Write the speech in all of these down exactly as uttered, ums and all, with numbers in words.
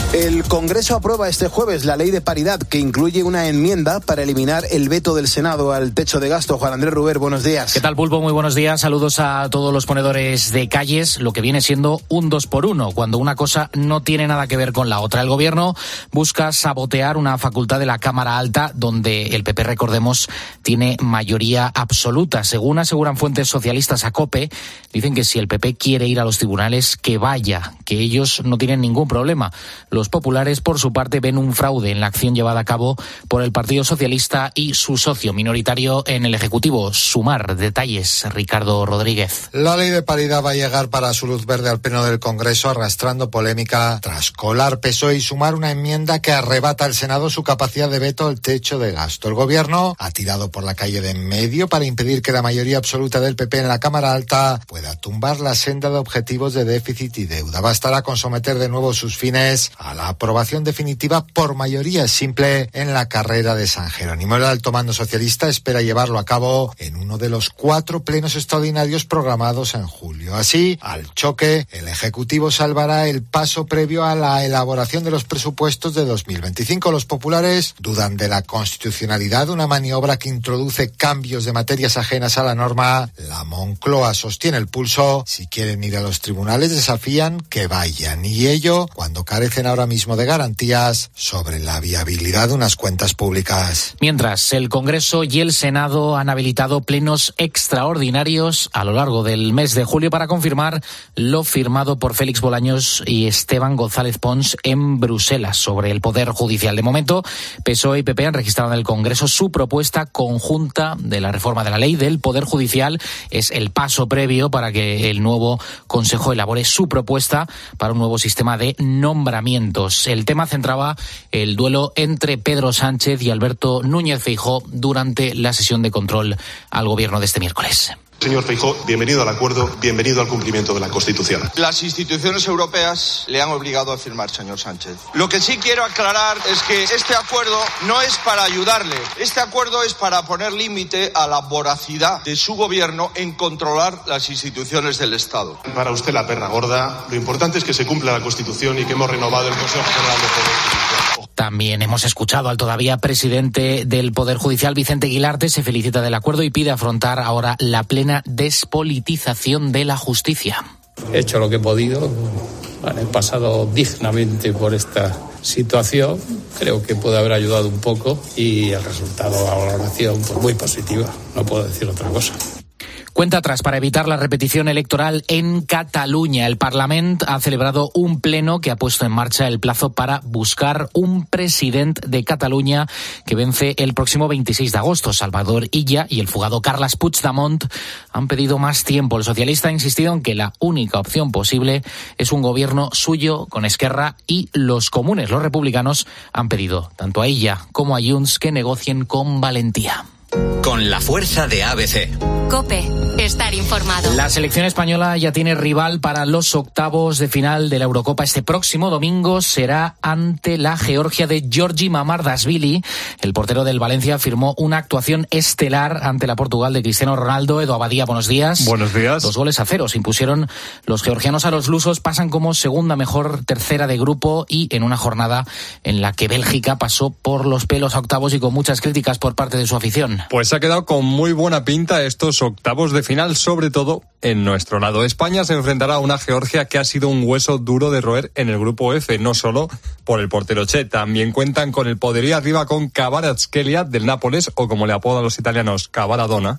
El Congreso aprueba este jueves la ley de paridad, que incluye una enmienda para eliminar el veto del Senado al techo de gasto. Juan Andrés Ruber, buenos días. ¿Qué tal, Pulpo? Muy buenos días. Saludos a todos los ponedores de calles. Lo que viene siendo un dos por uno, cuando una cosa no tiene nada que ver con la otra. El Gobierno busca sabotear una facultad de la Cámara Alta, donde el P P, recordemos, tiene mayoría absoluta. Según aseguran fuentes socialistas a COPE, dicen que si el P P quiere ir a los tribunales, que vaya, que ellos no tienen ningún problema. Los populares, por su parte, ven un fraude en la acción llevada a cabo por el Partido Socialista y su socio minoritario en el Ejecutivo, Sumar. Detalles, Ricardo Rodríguez. La ley de paridad va a llegar para su luz verde al Pleno del Congreso, arrastrando polémica tras colar P S O E y Sumar una enmienda que arrebata al Senado su capacidad de veto al techo de gasto. El Gobierno ha tirado por la calle de en medio para impedir que la mayoría absoluta del P P en la Cámara Alta pueda tumbar la senda de objetivos de déficit y deuda. Bastará con someter de nuevo sus fines a la aprobación definitiva por mayoría simple en la carrera de San Jerónimo. El alto mando socialista espera llevarlo a cabo en uno de los cuatro plenos extraordinarios programados en julio. Así, al choque, el Ejecutivo salvará el paso previo a la elaboración de los presupuestos de dos mil veinticinco. Los populares dudan de la constitucionalidad de una maniobra que introduce cambios de materias ajenas a la norma. La Moncloa sostiene el pulso. Si quieren ir a los tribunales, desafían que vayan. Y ello cuando carecen ahora mismo de garantías sobre la viabilidad de unas cuentas públicas. Mientras, el Congreso y el Senado han habilitado plenos extraordinarios a lo largo del mes de julio para confirmar lo firmado por Félix Bolaños y Esteban González Pons en Bruselas sobre el Poder Judicial. De momento, P S O E y P P han registrado en el Congreso su propuesta conjunta de la reforma de la ley del Poder Judicial. Es el paso previo para que el nuevo Consejo elabore su propuesta para un nuevo sistema de nombramientos. El tema centraba el duelo entre Pedro Sánchez y Alberto Núñez Feijóo durante la sesión de control al Gobierno de este miércoles. Señor Feijóo, bienvenido al acuerdo, bienvenido al cumplimiento de la Constitución. Las instituciones europeas le han obligado a firmar, señor Sánchez. Lo que sí quiero aclarar es que este acuerdo no es para ayudarle. Este acuerdo es para poner límite a la voracidad de su gobierno en controlar las instituciones del Estado. Para usted la perra gorda, lo importante es que se cumpla la Constitución y que hemos renovado el Consejo General de Poder Judicial. También hemos escuchado al todavía presidente del Poder Judicial, Vicente Guilarte. Se felicita del acuerdo y pide afrontar ahora la plena despolitización de la justicia. He hecho lo que he podido, he pasado dignamente por esta situación, creo que puede haber ayudado un poco y el resultado de la valoración pues muy positiva, no puedo decir otra cosa. Cuenta atrás para evitar la repetición electoral en Cataluña. El Parlament ha celebrado un pleno que ha puesto en marcha el plazo para buscar un presidente de Cataluña que vence el próximo veintiséis de agosto. Salvador Illa y el fugado Carles Puigdemont han pedido más tiempo. El socialista ha insistido en que la única opción posible es un gobierno suyo con Esquerra y los comunes. Los republicanos han pedido tanto a Illa como a Junts que negocien con valentía. Con la fuerza de A B C. COPE, estar informado. La selección española ya tiene rival para los octavos de final de la Eurocopa. Este próximo domingo será ante la Georgia de Giorgi Mamardashvili. El portero del Valencia firmó una actuación estelar ante la Portugal de Cristiano Ronaldo. Edu Abadía, buenos días. Buenos días. Dos goles a cero se impusieron los georgianos a los lusos. Pasan como segunda mejor tercera de grupo y en una jornada en la que Bélgica pasó por los pelos a octavos y con muchas críticas por parte de su afición. Pues ha quedado con muy buena pinta estos octavos de final, sobre todo en nuestro lado. España se enfrentará a una Georgia que ha sido un hueso duro de roer en el grupo F, no solo por el portero Che, también cuentan con el poderío arriba con Kvaratskhelia del Nápoles, o como le apodan los italianos, Cavaradona,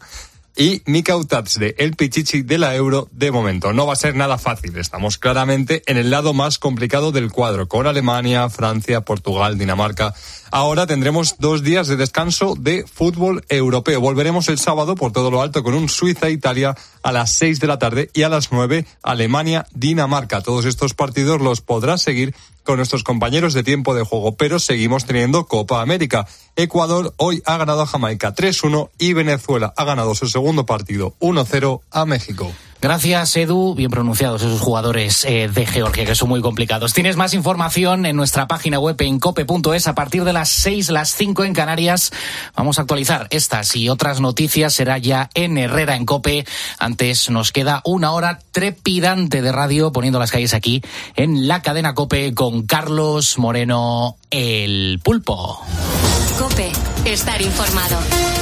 y Mikautats de El Pichichi de la Euro. De momento no va a ser nada fácil, estamos claramente en el lado más complicado del cuadro, con Alemania, Francia, Portugal, Dinamarca. Ahora tendremos dos días de descanso de fútbol europeo. Volveremos el sábado por todo lo alto con un Suiza-Italia a las seis de la tarde y a las nueve Alemania-Dinamarca. Todos estos partidos los podrás seguir con nuestros compañeros de Tiempo de Juego, pero seguimos teniendo Copa América. Ecuador hoy ha ganado a Jamaica tres uno y Venezuela ha ganado su segundo partido uno cero a México. Gracias, Edu. Bien pronunciados esos jugadores eh, de Georgia, que son muy complicados. Tienes más información en nuestra página web en cope punto es. A partir de las seis, las cinco en Canarias, vamos a actualizar estas y otras noticias. Será ya en Herrera en COPE. Antes nos queda una hora trepidante de radio poniendo las calles aquí en la cadena COPE con Carlos Moreno, el Pulpo. COPE, estar informado.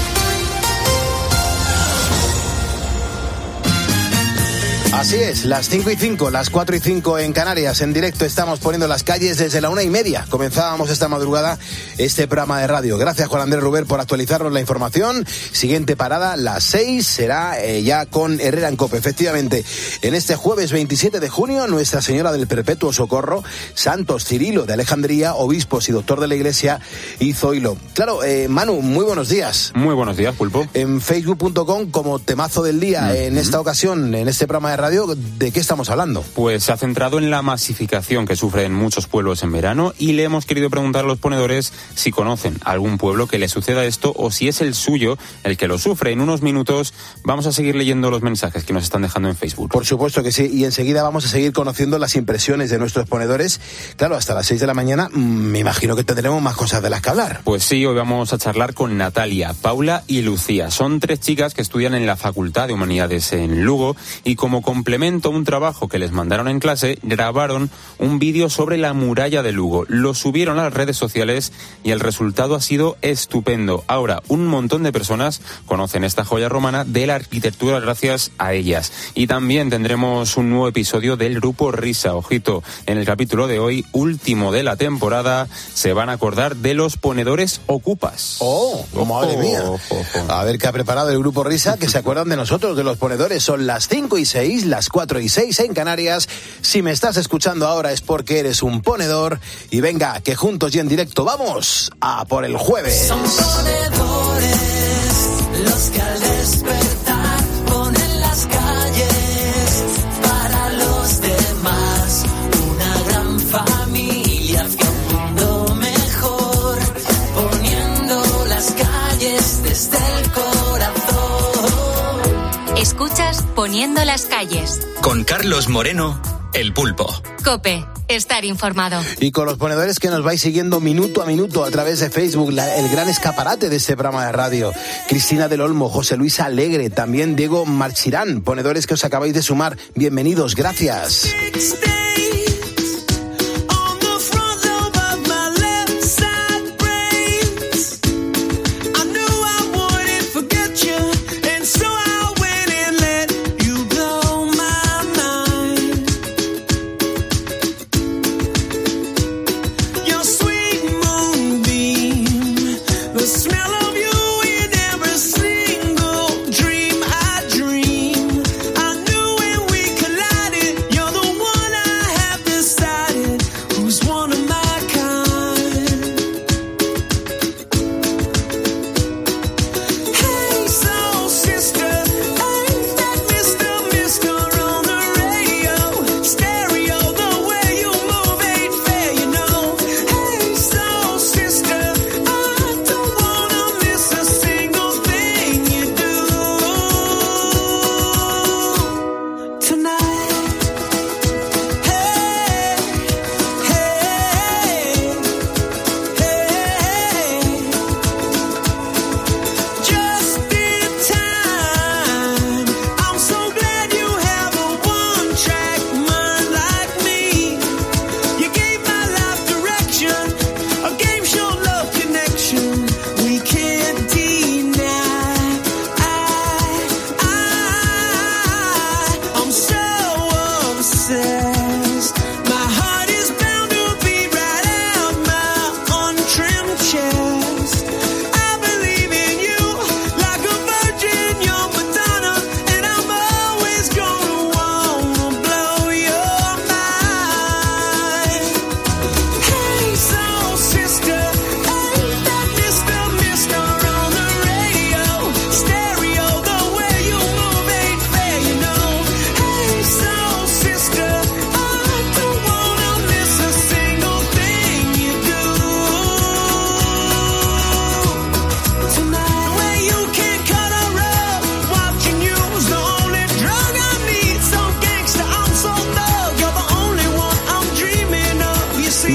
Así es, las cinco y cinco, las cuatro y cinco en Canarias. En directo estamos poniendo las calles desde la una y media. Comenzábamos esta madrugada este programa de radio. Gracias, Juan Andrés Ruber, por actualizarnos la información. Siguiente parada, las seis, será eh, ya con Herrera en COPE. Efectivamente, en este jueves veintisiete de junio, Nuestra Señora del Perpetuo Socorro, Santos Cirilo de Alejandría, obispos y doctor de la Iglesia, y Zoilo. Claro, eh, Manu, muy buenos días. Muy buenos días, Pulpo. En facebook punto com, como temazo del día, mm-hmm. en esta ocasión, en este programa de radio, ¿de qué estamos hablando? Pues se ha centrado en la masificación que sufren muchos pueblos en verano y le hemos querido preguntar a los ponedores si conocen algún pueblo que le suceda esto o si es el suyo el que lo sufre. En unos minutos vamos a seguir leyendo los mensajes que nos están dejando en Facebook. Por supuesto que sí, y enseguida vamos a seguir conociendo las impresiones de nuestros ponedores. Claro, hasta las seis de la mañana me imagino que tendremos más cosas de las que hablar. Pues sí, hoy vamos a charlar con Natalia, Paula y Lucía. Son tres chicas que estudian en la Facultad de Humanidades en Lugo y como complemento a un trabajo que les mandaron en clase, grabaron un vídeo sobre la muralla de Lugo. Lo subieron a las redes sociales y el resultado ha sido estupendo. Ahora, un montón de personas conocen esta joya romana de la arquitectura gracias a ellas. Y también tendremos un nuevo episodio del Grupo Risa. Ojito, en el capítulo de hoy, último de la temporada, se van a acordar de los ponedores ocupas. ¡Oh, oh madre oh, mía! Oh, oh, oh. A ver qué ha preparado el Grupo Risa, que se acuerdan de nosotros, de los ponedores. Son las cinco y seis, las cuatro y seis en Canarias. Si me estás escuchando ahora es porque eres un ponedor. Y venga, que juntos y en directo vamos a por el jueves. Son ponedores los que al despertar ponen las calles para los demás. Una gran familia hacia un mundo mejor, poniendo las calles desde el corazón. Escuchas Poniendo las calles. Con Carlos Moreno, el Pulpo. COPE, estar informado. Y con los ponedores que nos vais siguiendo minuto a minuto a través de Facebook, la, el gran escaparate de este programa de radio. Cristina del Olmo, José Luis Alegre, también Diego Marchirán, ponedores que os acabáis de sumar. Bienvenidos, gracias.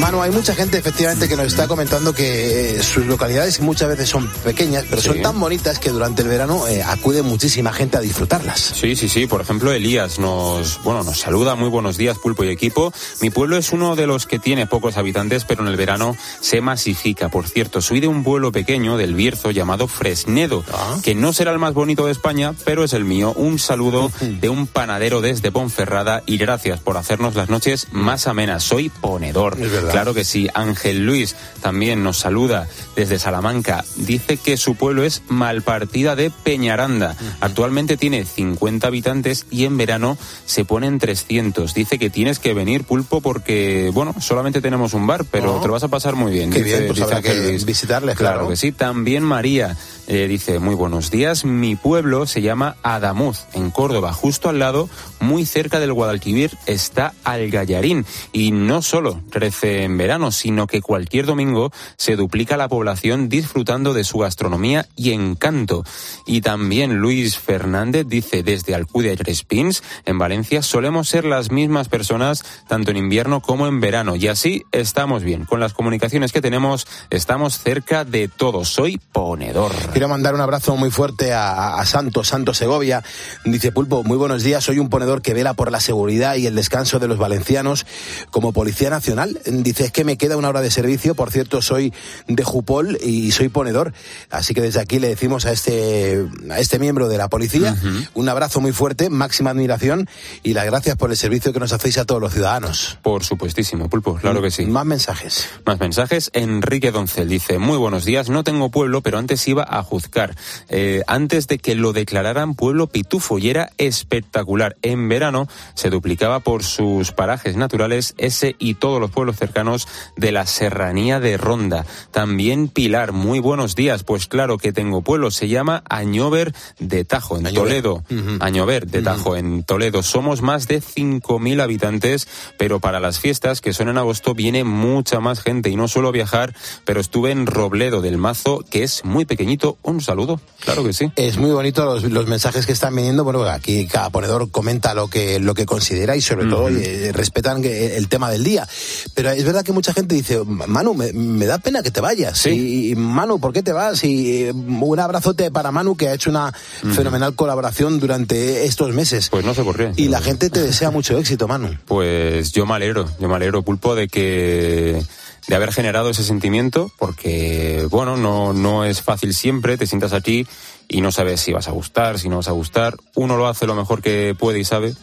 Manu, hay mucha gente efectivamente que nos está comentando que eh, sus localidades muchas veces son pequeñas, pero sí. son tan bonitas que durante el verano eh, acude muchísima gente a disfrutarlas. Sí, sí, sí. Por ejemplo, Elías nos, bueno, nos saluda. Muy buenos días, Pulpo y equipo. Mi pueblo es uno de los que tiene pocos habitantes, pero en el verano se masifica. Por cierto, soy de un pueblo pequeño del Bierzo llamado Fresnedo, ¿Ah? que no será el más bonito de España, pero es el mío. Un saludo de un panadero desde Ponferrada y gracias por hacernos las noches más amenas. Soy ponedor. Es verdad. Claro que sí. Ángel Luis también nos saluda desde Salamanca. Dice que su pueblo es Malpartida de Peñaranda. Uh-huh. Actualmente tiene cincuenta habitantes y en verano se ponen trescientos. Dice que tienes que venir, Pulpo, porque, bueno, solamente tenemos un bar, pero oh. te lo vas a pasar muy bien. Qué dice, bien, pues dice habrá que Luis. visitarles, claro. Claro que sí. También María eh, dice, muy buenos días. Mi pueblo se llama Adamuz, en Córdoba. Justo al lado, muy cerca del Guadalquivir, está Algallarín. Y no solo crece en verano, sino que cualquier domingo se duplica la población disfrutando de su gastronomía y encanto. Y también Luis Fernández dice, desde Alcudia y Crespins, en Valencia, solemos ser las mismas personas tanto en invierno como en verano. Y así estamos bien. Con las comunicaciones que tenemos, estamos cerca de todo. Soy ponedor. Quiero mandar un abrazo muy fuerte a, a Santos, Santos Segovia. Dice, Pulpo, muy buenos días. Soy un ponedor que vela por la seguridad y el descanso de los valencianos como Policía Nacional. Dice, es que me queda una hora de servicio. Por cierto, soy de Jupol y soy ponedor. Así que desde aquí le decimos a este, a este miembro de la policía uh-huh. un abrazo muy fuerte, máxima admiración y las gracias por el servicio que nos hacéis a todos los ciudadanos. Por supuestísimo, Pulpo, claro que sí. Más mensajes. Más mensajes. Enrique Doncel dice, muy buenos días, no tengo pueblo, pero antes iba a juzgar. Eh, antes de que lo declararan pueblo pitufo y era espectacular. En verano se duplicaba por sus parajes naturales ese y todos los pueblos cercanos de la serranía de Ronda. También Pilar, muy buenos días, pues claro que tengo pueblo, se llama Añover de Tajo, en Añover. Toledo. Uh-huh. Añover de Tajo, uh-huh. en Toledo. Somos más de cinco mil habitantes, pero para las fiestas, que son en agosto, viene mucha más gente y no suelo viajar, pero estuve en Robledo del Mazo, que es muy pequeñito. Un saludo, claro que sí. Es muy bonito los, los mensajes que están viniendo. Bueno, aquí cada ponedor comenta lo que, lo que considera y sobre uh-huh. todo eh, respetan el tema del día. Pero es verdad que mucha gente dice, Manu, me, me da pena que te vayas. ¿Sí? Y, y Manu, ¿por qué te vas? Y un abrazote para Manu, que ha hecho una uh-huh. fenomenal colaboración durante estos meses. Pues no sé por qué. Y la gente te desea mucho éxito, Manu. Pues yo me alegro, yo me alegro, Pulpo, de que... de haber generado ese sentimiento, porque, bueno, no, no es fácil siempre, te sientas aquí y no sabes si vas a gustar, si no vas a gustar. Uno lo hace lo mejor que puede y sabe,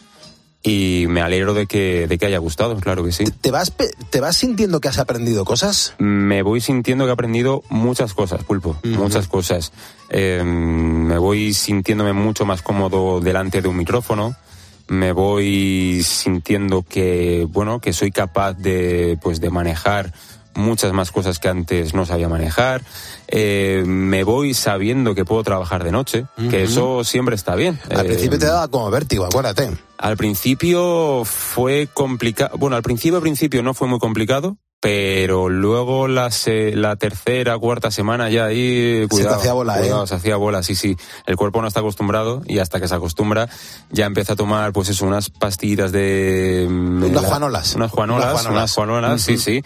y me alegro de que, de que haya gustado, claro que sí. ¿Te vas, ¿Te vas sintiendo que has aprendido cosas? Me voy sintiendo que he aprendido muchas cosas, Pulpo, uh-huh. muchas cosas. Eh, me voy sintiéndome mucho más cómodo delante de un micrófono. Me voy sintiendo que, bueno, que soy capaz de, pues, de manejar muchas más cosas que antes no sabía manejar. Eh, me voy sabiendo que puedo trabajar de noche, uh-huh. que eso siempre está bien. Al eh, principio te daba como vértigo, acuérdate. Al principio fue complicado. Bueno, al principio, al principio no fue muy complicado, pero luego la, se, la tercera, cuarta semana ya ahí, cuidado, se te hacía bola, cuidado, ¿eh? se hacía bola, sí, sí. El cuerpo no está acostumbrado y hasta que se acostumbra ya empieza a tomar, pues eso, unas pastillitas de... Unas juanolas. Unas juanolas, unas juanolas, unas juanolas uh-huh. sí, sí.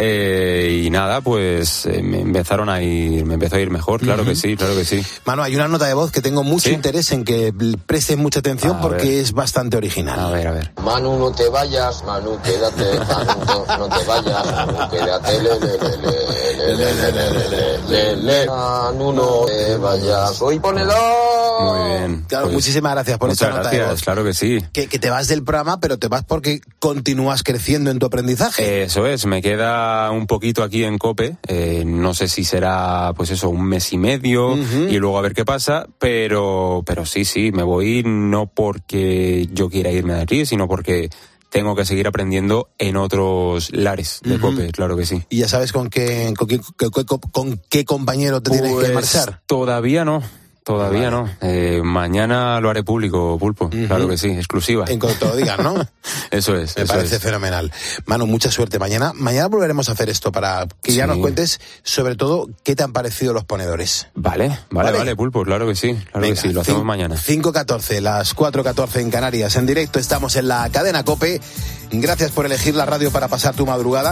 Eh, y nada, pues eh, me empezaron a ir, me empezó a ir mejor, claro uh-huh. que sí, claro que sí. Manu, hay una nota de voz que tengo mucho ¿Sí? interés en que prestes mucha atención a porque ver. es bastante original. A ver, a ver. Manu, no te vayas, Manu, quédate, Manu, no, no te vayas. Quédate, le, le, le, le, le, le, le, le, le, Manu, no te vayas, soy ponedor. Muy bien. Claro, pues, muchísimas gracias por esta nota de voz. Claro que sí. Que, que te vas del programa, pero te vas porque continúas creciendo en tu aprendizaje. Eso es, me queda un poquito aquí en COPE, eh, no sé si será, pues eso, un mes y medio, uh-huh. y luego a ver qué pasa, pero, pero sí, sí, me voy no porque yo quiera irme de aquí, sino porque... tengo que seguir aprendiendo en otros lares de uh-huh. COPE, claro que sí. ¿Y ya sabes con qué, con qué, con, con qué compañero te pues tienes que marchar? Todavía no. Todavía vale. no. Eh, mañana lo haré público, Pulpo. Uh-huh. Claro que sí, exclusiva. En cuanto lo digan, ¿no? Eso es. Me eso parece es. fenomenal. Manu, mucha suerte mañana. Mañana volveremos a hacer esto para que sí. ya nos cuentes, sobre todo, qué te han parecido los ponedores. Vale, vale, vale, vale Pulpo, claro que sí. Claro Venga, que sí, lo hacemos cinco, mañana. cinco catorce, las cuatro catorce en Canarias. En directo estamos en la cadena COPE. Gracias por elegir la radio para pasar tu madrugada.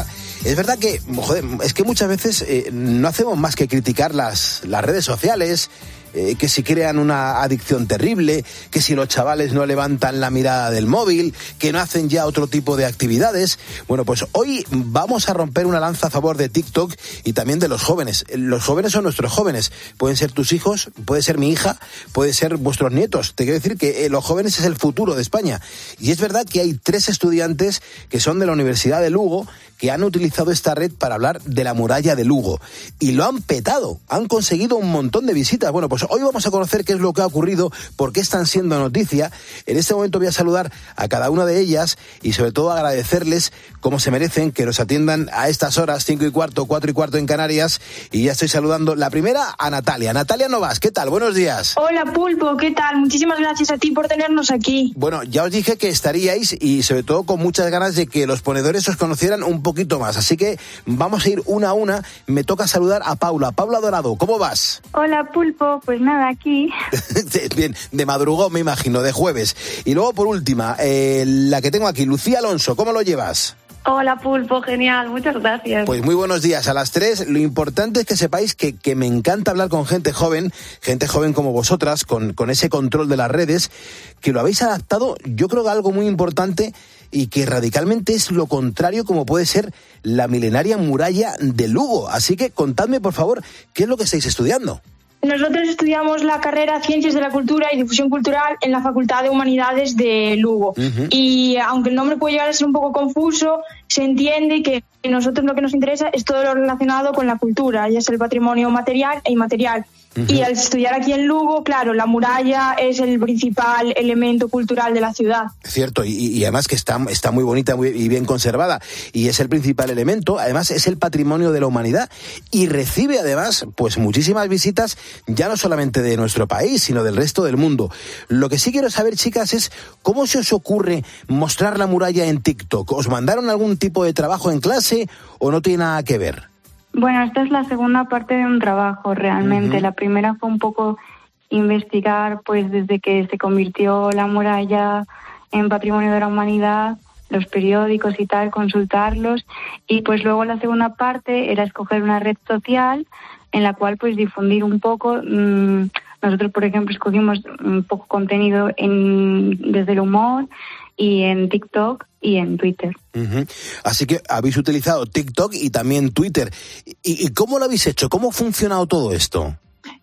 Es verdad que, joder, es que muchas veces eh, no hacemos más que criticar las, las redes sociales, eh, que si crean una adicción terrible, que si los chavales no levantan la mirada del móvil, que no hacen ya otro tipo de actividades. Bueno, pues hoy vamos a romper una lanza a favor de TikTok y también de los jóvenes. Los jóvenes son nuestros jóvenes. Pueden ser tus hijos, puede ser mi hija, puede ser vuestros nietos. Te quiero decir que eh, los jóvenes es el futuro de España. Y es verdad que hay tres estudiantes que son de la Universidad de Lugo que han utilizado esta red para hablar de la muralla de Lugo. Y lo han petado, han conseguido un montón de visitas. Bueno, pues hoy vamos a conocer qué es lo que ha ocurrido, por qué están siendo noticia. En este momento voy a saludar a cada una de ellas y sobre todo agradecerles, como se merecen, que nos atiendan a estas horas, cinco y cuarto, cuatro y cuarto en Canarias. Y ya estoy saludando la primera a Natalia. Natalia Novas, ¿qué tal? Buenos días. Hola Pulpo, ¿qué tal? Muchísimas gracias a ti por tenernos aquí. Bueno, ya os dije que estaríais y sobre todo con muchas ganas de que los ponedores os conocieran un poquito más. Así que vamos a ir una a una. Me toca saludar a Paula. Paula Dorado, ¿cómo vas? Hola Pulpo, pues nada, aquí. Bien, de madrugón me imagino, de jueves. Y luego por última, eh, la que tengo aquí, Lucía Alonso, ¿cómo lo llevas? Hola Pulpo, genial, muchas gracias. Pues muy buenos días a las tres. Lo importante es que sepáis que, que me encanta hablar con gente joven, gente joven como vosotras, con, con ese control de las redes, que lo habéis adaptado, yo creo que algo muy importante y que radicalmente es lo contrario como puede ser la milenaria muralla de Lugo. Así que contadme, por favor, ¿qué es lo que estáis estudiando? Nosotros estudiamos la carrera Ciencias de la Cultura y Difusión Cultural en la Facultad de Humanidades de Lugo. Uh-huh. Y aunque el nombre puede llegar a ser un poco confuso, se entiende que a nosotros lo que nos interesa es todo lo relacionado con la cultura, ya sea el patrimonio material e inmaterial. Uh-huh. Y al estudiar aquí en Lugo, claro, la muralla es el principal elemento cultural de la ciudad. Cierto, y, y además que está, está muy bonita muy, y bien conservada, y es el principal elemento, además es el patrimonio de la humanidad, y recibe además pues muchísimas visitas, ya no solamente de nuestro país, sino del resto del mundo. Lo que sí quiero saber, chicas, es cómo se os ocurre mostrar la muralla en TikTok. ¿Os mandaron algún tipo de trabajo en clase o no tiene nada que ver? Bueno, esta es la segunda parte de un trabajo realmente. Uh-huh. La primera fue un poco investigar, pues desde que se convirtió la muralla en patrimonio de la humanidad, los periódicos y tal, consultarlos. Y pues luego la segunda parte era escoger una red social en la cual pues difundir un poco. Mmm, nosotros, por ejemplo, escogimos un poco contenido en, desde el humor y en TikTok y en Twitter. Uh-huh. Así que habéis utilizado TikTok y también Twitter. ¿Y, y cómo lo habéis hecho? ¿Cómo ha funcionado todo esto?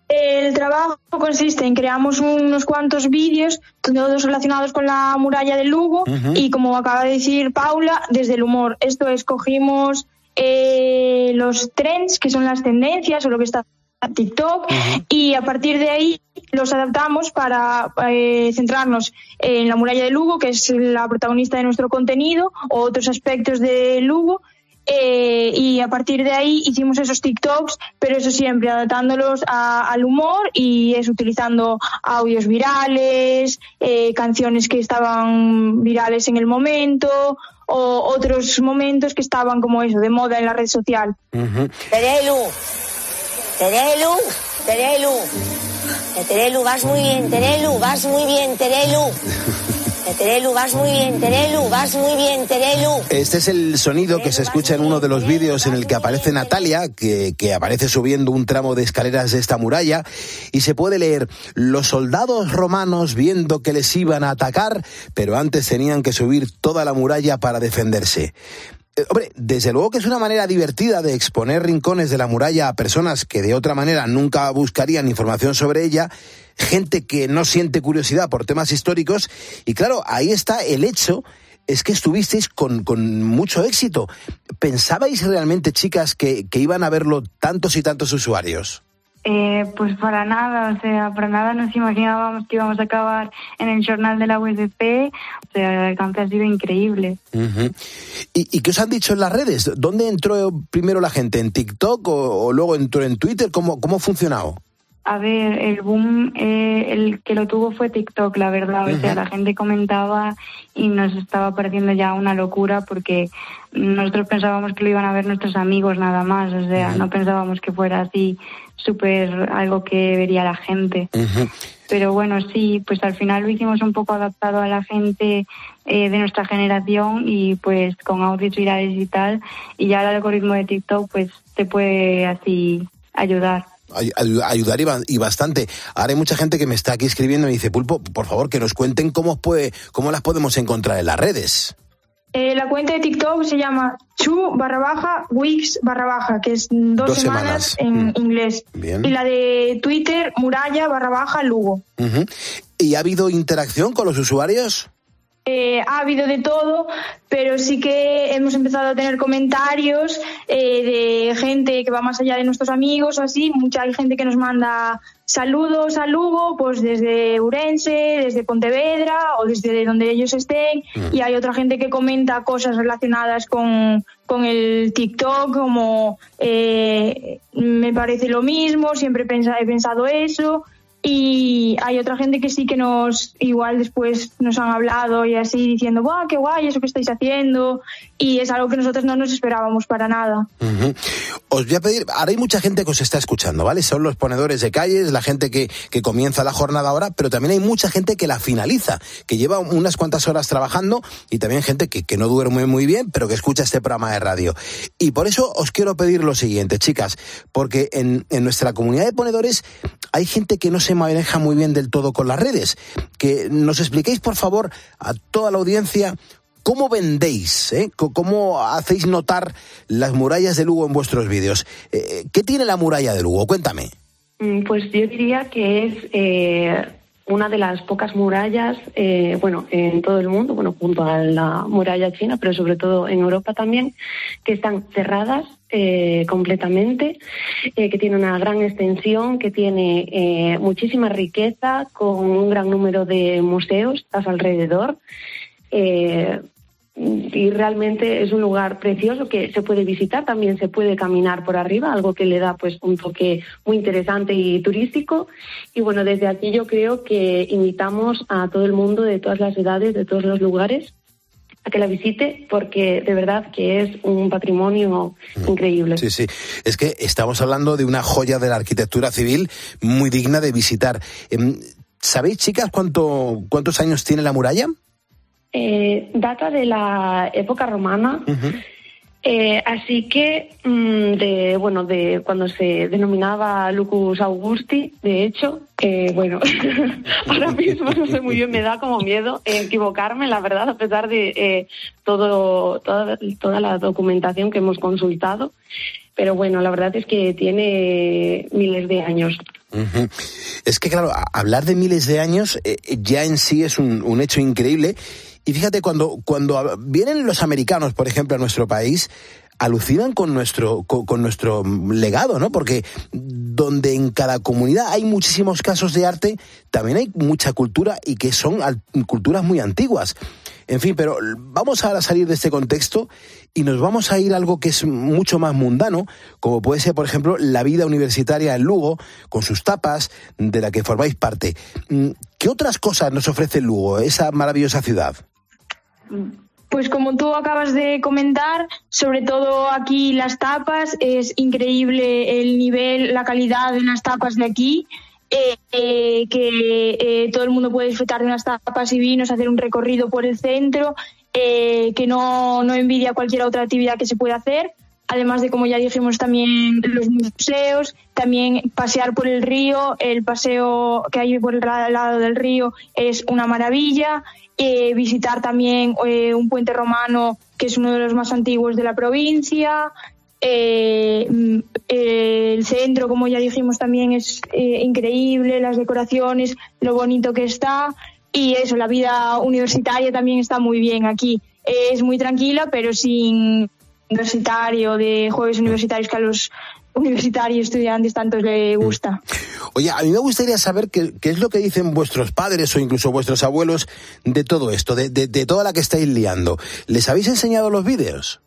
El trabajo consiste en creamos unos cuantos vídeos, todos relacionados con la muralla de Lugo, uh-huh. y como acaba de decir Paula, desde el humor. Esto es, cogimos eh, los trends, que son las tendencias o lo que está en TikTok, uh-huh. y a partir de ahí los adaptamos para eh, centrarnos en la muralla de Lugo, que es la protagonista de nuestro contenido, o otros aspectos de Lugo. Eh, y a partir de ahí hicimos esos TikToks, pero eso siempre adaptándolos a, al humor, y es utilizando audios virales, eh, canciones que estaban virales en el momento, o otros momentos que estaban como eso, de moda en la red social. Uh-huh. Terelu, Terelu, Terelu, Terelu, vas muy bien, Terelu, vas muy bien, Terelu. Terelu, vas muy bien, Terelu, vas muy bien, Terelu. Este es el sonido que se escucha en uno de los vídeos en el que aparece Natalia, que, que aparece subiendo un tramo de escaleras de esta muralla, y se puede leer: los soldados romanos, viendo que les iban a atacar, pero antes tenían que subir toda la muralla para defenderse. Eh, hombre, desde luego que es una manera divertida de exponer rincones de la muralla a personas que de otra manera nunca buscarían información sobre ella, gente que no siente curiosidad por temas históricos, y claro, ahí está el hecho, es que estuvisteis con, con mucho éxito. ¿Pensabais realmente, chicas, que, que iban a verlo tantos y tantos usuarios? Eh, pues para nada, o sea, para nada nos imaginábamos que íbamos a acabar en el jornal de la U S P, o sea, el alcance ha sido increíble. Uh-huh. ¿Y, ¿Y qué os han dicho en las redes? ¿Dónde entró primero la gente? ¿En TikTok o, o luego entró en Twitter? ¿Cómo, cómo ha funcionado? A ver, el boom, eh, el que lo tuvo fue TikTok, la verdad. Uh-huh. O sea, la gente comentaba y nos estaba pareciendo ya una locura, porque nosotros pensábamos que lo iban a ver nuestros amigos nada más. O sea, uh-huh. no pensábamos que fuera así súper algo que vería la gente. Uh-huh. pero bueno, sí, pues al final lo hicimos un poco adaptado a la gente eh, de nuestra generación y pues con audios virales y tal, y ya el algoritmo de TikTok pues te puede así ayudar. Ayudar y bastante. Ahora hay mucha gente que me está aquí escribiendo y me dice, Pulpo, por favor, que nos cuenten cómo, puede, cómo las podemos encontrar en las redes. Eh, la cuenta de TikTok se llama chu barra baja wix barra baja, que es dos, dos semanas, semanas en mm. inglés. Bien. Y la de Twitter, muralla barra baja Lugo. Uh-huh. ¿Y ha habido interacción con los usuarios? Eh, ha habido de todo, pero sí que hemos empezado a tener comentarios eh, de gente que va más allá de nuestros amigos o así. Mucha hay gente que nos manda saludos a Lugo, pues desde Ourense, desde Pontevedra o desde donde ellos estén. Mm. Y hay otra gente que comenta cosas relacionadas con, con el TikTok, como eh, me parece lo mismo, siempre he pensado, he pensado eso. Y hay otra gente que sí que nos, igual después nos han hablado y así diciendo, ¡guau, qué guay eso que estáis haciendo! Y es algo que nosotros no nos esperábamos para nada. Uh-huh. Os voy a pedir, ahora hay mucha gente que os está escuchando, ¿vale? Son los ponedores de calles, la gente que, que comienza la jornada ahora, pero también hay mucha gente que la finaliza, que lleva unas cuantas horas trabajando y también gente que, que no duerme muy bien, pero que escucha este programa de radio. Y por eso os quiero pedir lo siguiente, chicas, porque en, en nuestra comunidad de ponedores hay gente que no se maneja muy bien del todo con las redes. Que nos expliquéis, por favor, a toda la audiencia, cómo vendéis, ¿eh? Cómo hacéis notar las murallas de Lugo en vuestros vídeos. Eh, ¿Qué tiene la muralla de Lugo? Cuéntame. Pues yo diría que es eh, una de las pocas murallas, eh, bueno, en todo el mundo, bueno, junto a la muralla china, pero sobre todo en Europa también, que están cerradas Eh, completamente, eh, que tiene una gran extensión, que tiene eh, muchísima riqueza, con un gran número de museos a su alrededor, eh, y realmente es un lugar precioso que se puede visitar, también se puede caminar por arriba, algo que le da pues un toque muy interesante y turístico. Y bueno, desde aquí yo creo que invitamos a todo el mundo de todas las edades, de todos los lugares, a que la visite, porque de verdad que es un patrimonio increíble. Sí, sí. Es que estamos hablando de una joya de la arquitectura civil muy digna de visitar. ¿Sabéis, chicas, cuánto, cuántos años tiene la muralla? Eh, data de la época romana. Uh-huh. Eh, así que mmm, de bueno de cuando se denominaba Lucus Augusti, de hecho, eh, bueno, ahora mismo no sé muy bien, me da como miedo eh, equivocarme, la verdad, a pesar de eh, todo toda, toda la documentación que hemos consultado, pero bueno, la verdad es que tiene miles de años. Uh-huh. Es que claro, hablar de miles de años eh, ya en sí es un, un hecho increíble. Y fíjate, cuando, cuando vienen los americanos, por ejemplo, a nuestro país, alucinan con nuestro, con, con nuestro legado, ¿no? Porque donde en cada comunidad hay muchísimos casos de arte, también hay mucha cultura y que son al, culturas muy antiguas. En fin, pero vamos ahora a salir de este contexto y nos vamos a ir a algo que es mucho más mundano, como puede ser, por ejemplo, la vida universitaria en Lugo, con sus tapas, de la que formáis parte. ¿Qué otras cosas nos ofrece Lugo, esa maravillosa ciudad? Pues como tú acabas de comentar, sobre todo aquí las tapas, es increíble el nivel, la calidad de las tapas de aquí, eh, eh, que eh, todo el mundo puede disfrutar de unas tapas y vinos, hacer un recorrido por el centro, eh, que no, no envidia cualquier otra actividad que se pueda hacer. Además de, como ya dijimos, también los museos, también pasear por el río, el paseo que hay por el lado del río es una maravilla. Eh, visitar también eh, un puente romano, que es uno de los más antiguos de la provincia. Eh, el centro, como ya dijimos, también es eh, increíble, las decoraciones, lo bonito que está. Y eso, la vida universitaria también está muy bien aquí. Eh, es muy tranquila, pero sin universitario, de jueves universitarios que a los universitarios estudiantes tanto les gusta. Oye, a mí me gustaría saber qué, qué es lo que dicen vuestros padres o incluso vuestros abuelos de todo esto, de, de, de toda la que estáis liando. ¿Les habéis enseñado los vídeos?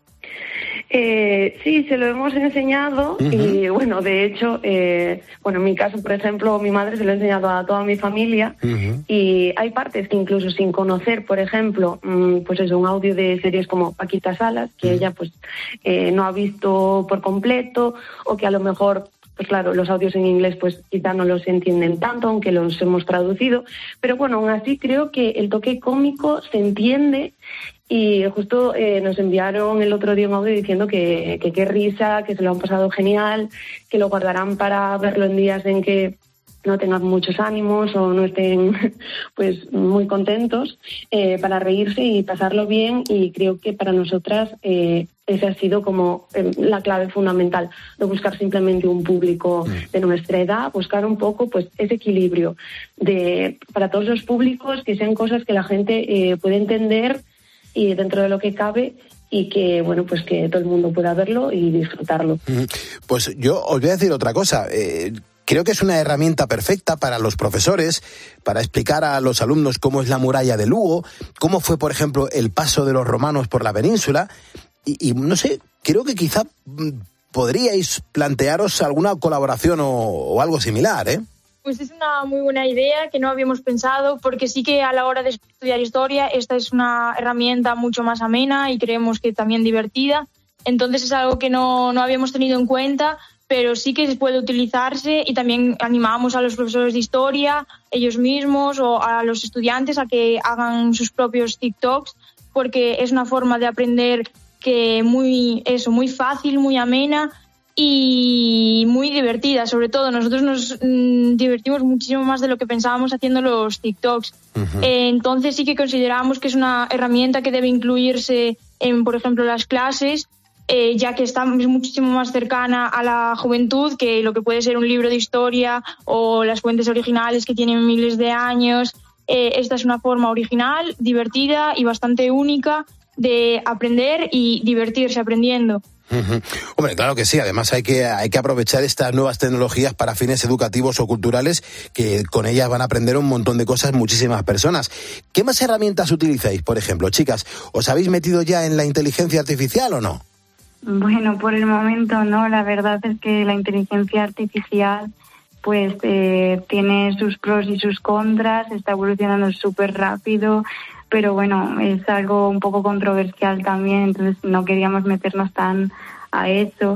Eh, sí, se lo hemos enseñado. Uh-huh. Y bueno, de hecho, eh, bueno, en mi caso, por ejemplo, mi madre se lo ha enseñado a toda mi familia. Uh-huh. Y hay partes que incluso sin conocer, por ejemplo, mmm, pues es un audio de series como Paquita Salas, que uh-huh. ella pues eh, no ha visto por completo, o que a lo mejor pues claro, los audios en inglés pues quizá no los entienden tanto, aunque los hemos traducido, pero bueno, aún así creo que el toque cómico se entiende. Y justo eh, nos enviaron el otro día un audio diciendo que que qué risa, que se lo han pasado genial, que lo guardarán para verlo en días en que no tengan muchos ánimos o no estén pues muy contentos, eh, para reírse y pasarlo bien. Y creo que para nosotras eh, esa ha sido como eh, la clave fundamental, no buscar simplemente un público de nuestra edad, buscar un poco pues ese equilibrio de para todos los públicos, que sean cosas que la gente eh, puede entender y dentro de lo que cabe, y que, bueno, pues que todo el mundo pueda verlo y disfrutarlo. Pues yo os voy a decir otra cosa. Eh, creo que es una herramienta perfecta para los profesores, para explicar a los alumnos cómo es la muralla de Lugo, cómo fue, por ejemplo, el paso de los romanos por la península. Y, y no sé, creo que quizá podríais plantearos alguna colaboración o, o algo similar, ¿eh? Pues es una muy buena idea que no habíamos pensado, porque sí que a la hora de estudiar historia esta es una herramienta mucho más amena y creemos que también divertida. Entonces es algo que no, no habíamos tenido en cuenta, pero sí que puede utilizarse, y también animamos a los profesores de historia, ellos mismos, o a los estudiantes a que hagan sus propios TikToks, porque es una forma de aprender que muy, eso, muy fácil, muy amena y muy divertida. Sobre todo nosotros nos mmm, divertimos muchísimo más de lo que pensábamos haciendo los TikToks. Uh-huh. Eh, entonces sí que consideramos que es una herramienta que debe incluirse en, por ejemplo, las clases, eh, ya que está muchísimo más cercana a la juventud que lo que puede ser un libro de historia o las fuentes originales que tienen miles de años. Eh, esta es una forma original, divertida y bastante única de aprender y divertirse aprendiendo. Uh-huh. Hombre, claro que sí. Además hay que hay que aprovechar estas nuevas tecnologías para fines educativos o culturales, que con ellas van a aprender un montón de cosas muchísimas personas. ¿Qué más herramientas utilizáis, por ejemplo? Chicas, ¿os habéis metido ya en la inteligencia artificial o no? Bueno, por el momento no. La verdad es que la inteligencia artificial pues eh, tiene sus pros y sus contras, está evolucionando súper rápido, pero bueno, es algo un poco controversial también, entonces no queríamos meternos tan a eso,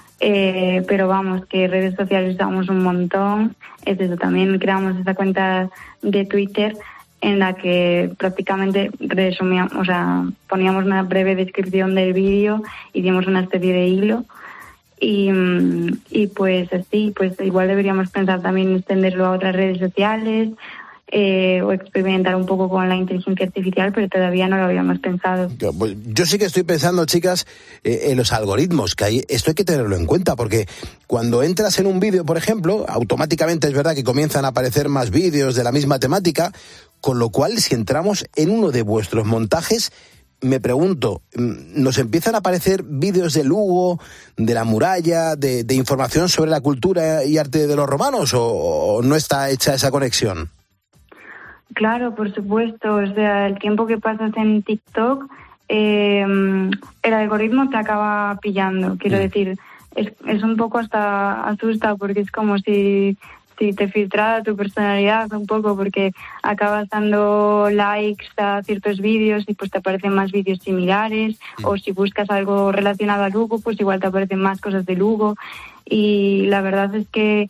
eh, pero vamos, que redes sociales usamos un montón. Es eso, también creamos esa cuenta de Twitter en la que prácticamente resumíamos, o sea, poníamos una breve descripción del vídeo y dimos una especie de hilo. Y, y pues así, pues igual deberíamos pensar también en extenderlo a otras redes sociales, eh, o experimentar un poco con la inteligencia artificial, pero todavía no lo habíamos pensado. Yo, pues, yo sí que estoy pensando, chicas, eh, en los algoritmos, que hay, esto hay que tenerlo en cuenta, porque cuando entras en un vídeo, por ejemplo, automáticamente es verdad que comienzan a aparecer más vídeos de la misma temática, con lo cual si entramos en uno de vuestros montajes, me pregunto, ¿nos empiezan a aparecer vídeos de Lugo, de la muralla, de, de información sobre la cultura y arte de los romanos, o, o no está hecha esa conexión? Claro, por supuesto. O sea, el tiempo que pasas en TikTok, eh, el algoritmo te acaba pillando. Quiero mm. decir, es, es un poco hasta asusta, porque es como si... si te filtrara tu personalidad un poco, porque acabas dando likes a ciertos vídeos y pues te aparecen más vídeos similares, mm. o si buscas algo relacionado a Lugo, pues igual te aparecen más cosas de Lugo, y la verdad es que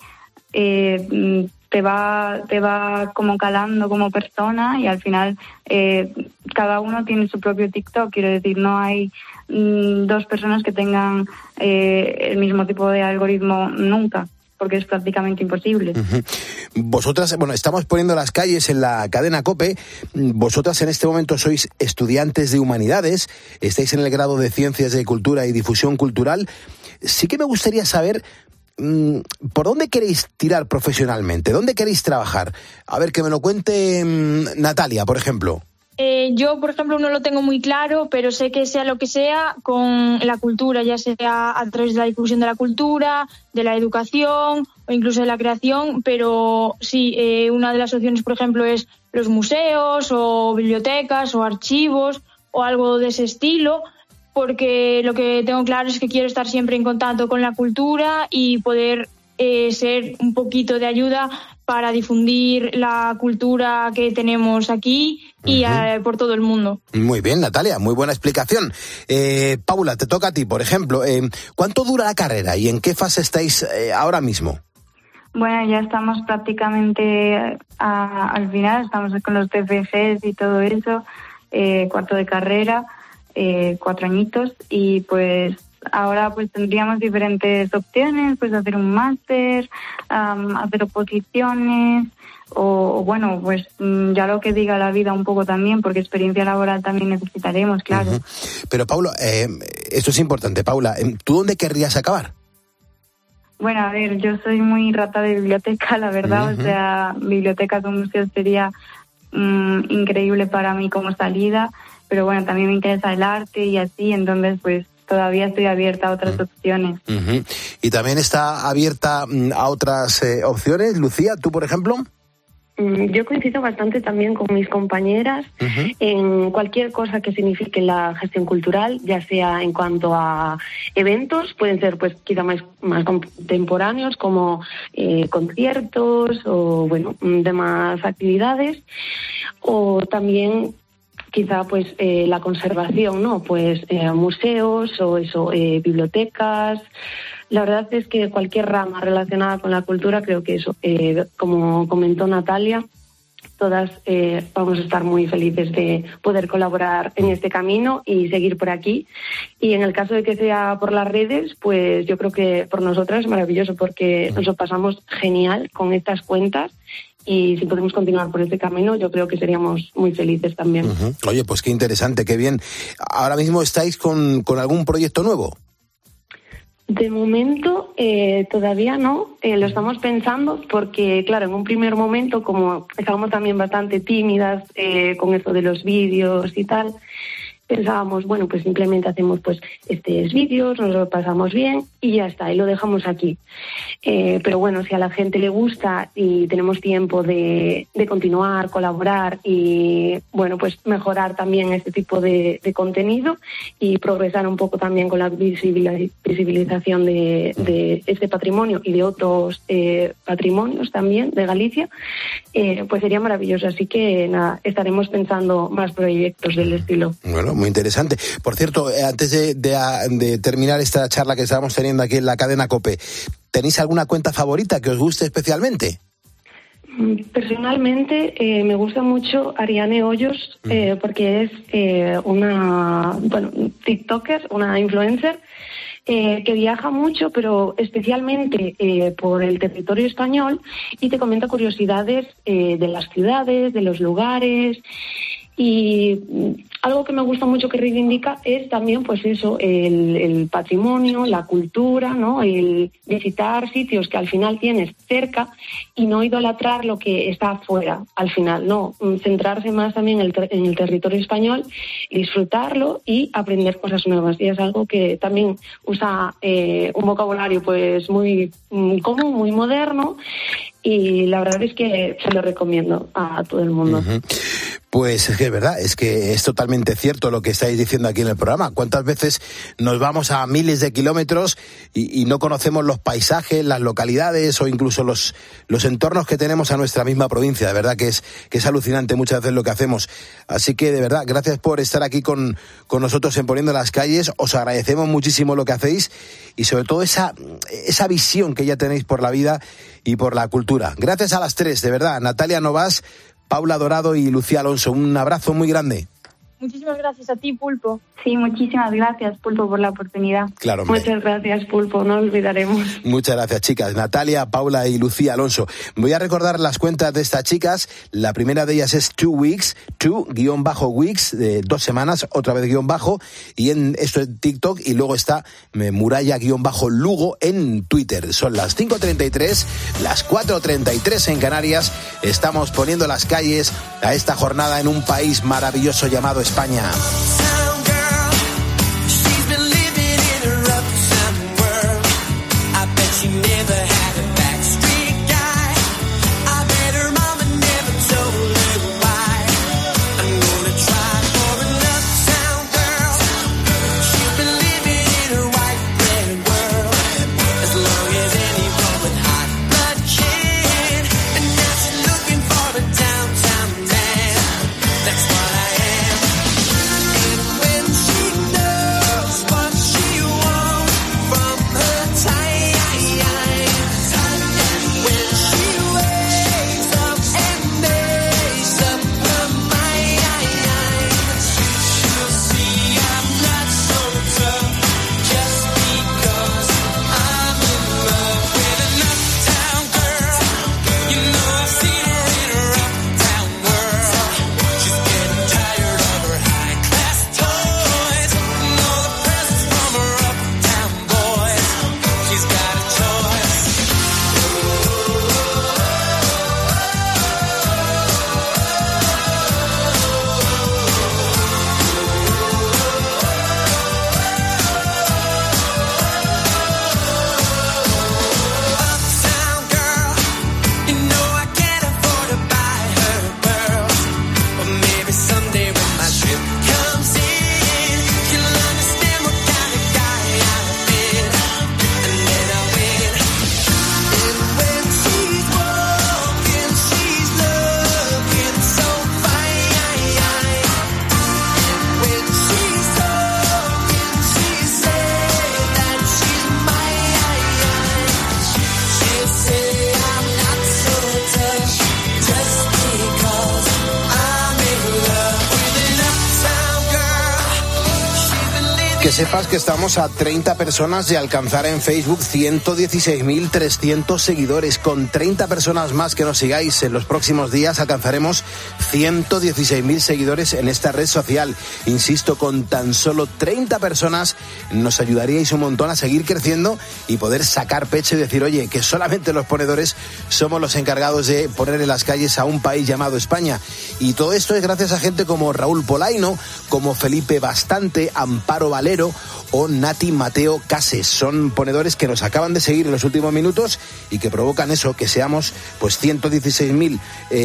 eh, te va te va como calando como persona, y al final eh, cada uno tiene su propio TikTok. Quiero decir, no hay mm, dos personas que tengan eh, el mismo tipo de algoritmo nunca, porque es prácticamente imposible. Uh-huh. Vosotras, bueno, estamos poniendo las calles en la cadena COPE. Vosotras en este momento sois estudiantes de Humanidades, estáis en el grado de Ciencias de Cultura y Difusión Cultural. Sí que me gustaría saber mmm, por dónde queréis tirar profesionalmente, dónde queréis trabajar. A ver, que me lo cuente mmm, Natalia, por ejemplo. Eh, yo, por ejemplo, no lo tengo muy claro, pero sé que sea lo que sea con la cultura, ya sea a través de la difusión de la cultura, de la educación o incluso de la creación, pero sí, eh, una de las opciones, por ejemplo, es los museos o bibliotecas o archivos o algo de ese estilo, porque lo que tengo claro es que quiero estar siempre en contacto con la cultura y poder eh, ser un poquito de ayuda para difundir la cultura que tenemos aquí y Uh-huh. eh, por todo el mundo. Muy bien, Natalia, muy buena explicación. Eh, Paula, te toca a ti, por ejemplo. Eh, ¿Cuánto dura la carrera y en qué fase estáis eh, ahora mismo? Bueno, ya estamos prácticamente a, al final, estamos con los T F Gs y todo eso, eh, cuarto de carrera, eh, cuatro añitos, y pues ahora pues tendríamos diferentes opciones, pues hacer un máster, um, hacer oposiciones, o, o bueno, pues ya lo que diga la vida un poco también, porque experiencia laboral también necesitaremos, claro. Uh-huh. Pero Paula, eh, esto es importante, Paula, ¿tú dónde querrías acabar? Bueno, a ver, yo soy muy rata de biblioteca, la verdad, Uh-huh. o sea, bibliotecas o museos sería mmm, increíble para mí como salida, pero bueno, también me interesa el arte y así, entonces pues todavía estoy abierta a otras uh-huh. opciones. Uh-huh. ¿Y también está abierta mm, a otras eh, opciones? Lucía, ¿tú por ejemplo? Yo coincido bastante también con mis compañeras uh-huh. en cualquier cosa que signifique la gestión cultural, ya sea en cuanto a eventos, pueden ser pues quizá más, más contemporáneos como eh, conciertos o bueno, demás actividades, o también quizá pues eh, la conservación, ¿no? Pues eh, museos o eso, eh, bibliotecas. La verdad es que cualquier rama relacionada con la cultura, creo que eso, eh, como comentó Natalia, todas eh, vamos a estar muy felices de poder colaborar en este camino y seguir por aquí. Y en el caso de que sea por las redes, pues yo creo que por nosotras es maravilloso, porque nos lo pasamos genial con estas cuentas. Y si podemos continuar por este camino, yo creo que seríamos muy felices también. Uh-huh. Oye, pues qué interesante, qué bien. ¿Ahora mismo estáis con, con algún proyecto nuevo? De momento eh, todavía no, eh, lo estamos pensando porque, claro, en un primer momento, como estábamos también bastante tímidas eh, con esto de los vídeos y tal, pensábamos, bueno, pues simplemente hacemos pues estos vídeos, nos lo pasamos bien y ya está, y lo dejamos aquí. Eh, pero bueno, si a la gente le gusta y tenemos tiempo de, de continuar, colaborar y, bueno, pues mejorar también este tipo de, de contenido y progresar un poco también con la visibilización de, de este patrimonio y de otros eh, patrimonios también de Galicia, eh, pues sería maravilloso. Así que nada, estaremos pensando más proyectos del estilo. Bueno, muy interesante. Por cierto, antes de, de, de terminar esta charla que estábamos teniendo aquí en la cadena COPE, ¿tenéis alguna cuenta favorita que os guste especialmente? Personalmente eh, me gusta mucho Ariane Hoyos eh, porque es eh, una, bueno, TikToker, una influencer eh, que viaja mucho, pero especialmente eh, por el territorio español, y te comenta curiosidades eh, de las ciudades, de los lugares. Y algo que me gusta mucho que reivindica es también, pues eso, el, el patrimonio, la cultura, ¿no? El visitar sitios que al final tienes cerca y no idolatrar lo que está afuera, al final, ¿no? Centrarse más también en el, ter- en el territorio español, disfrutarlo y aprender cosas nuevas. Y es algo que también usa eh, un vocabulario pues muy mm, común, muy moderno, y la verdad es que se lo recomiendo a todo el mundo. Uh-huh. Pues es que es verdad, es que es totalmente cierto lo que estáis diciendo aquí en el programa. ¿Cuántas veces nos vamos a miles de kilómetros y, y no conocemos los paisajes, las localidades o incluso los, los entornos que tenemos a nuestra misma provincia? De verdad que es, que es alucinante muchas veces lo que hacemos. Así que de verdad, gracias por estar aquí con, con nosotros en Poniendo las Calles. Os agradecemos muchísimo lo que hacéis y sobre todo esa, esa visión que ya tenéis por la vida y por la cultura. Gracias a las tres, de verdad. Natalia Novas, Paula Dorado y Lucía Alonso. Un abrazo muy grande. Muchísimas gracias a ti, Pulpo. Sí, muchísimas gracias, Pulpo, por la oportunidad. Claro, hombre. Muchas gracias, Pulpo, no olvidaremos. Muchas gracias, chicas. Natalia, Paula y Lucía Alonso. Voy a recordar las cuentas de estas chicas. La primera de ellas es Two Weeks, Two guión bajo Weeks, de dos semanas, otra vez guión bajo, y en esto es TikTok, y luego está eh, Muralla guión bajo Lugo en Twitter. Son las cinco treinta y tres, las cuatro treinta y tres en Canarias. Estamos poniendo las calles a esta jornada en un país maravilloso llamado España. That's why sepas que estamos a treinta personas de alcanzar en Facebook ciento dieciséis mil trescientos seguidores. Con treinta personas más que nos sigáis en los próximos días alcanzaremos ciento dieciséis mil seguidores en esta red social. Insisto, con tan solo treinta personas nos ayudaríais un montón a seguir creciendo y poder sacar pecho y decir, oye, que solamente los ponedores somos los encargados de poner en las calles a un país llamado España. Y todo esto es gracias a gente como Raúl Polaino, como Felipe Bastante, Amparo Valero o Nati Mateo Cases. Son ponedores que nos acaban de seguir en los últimos minutos y que provocan eso, que seamos pues ciento dieciséis mil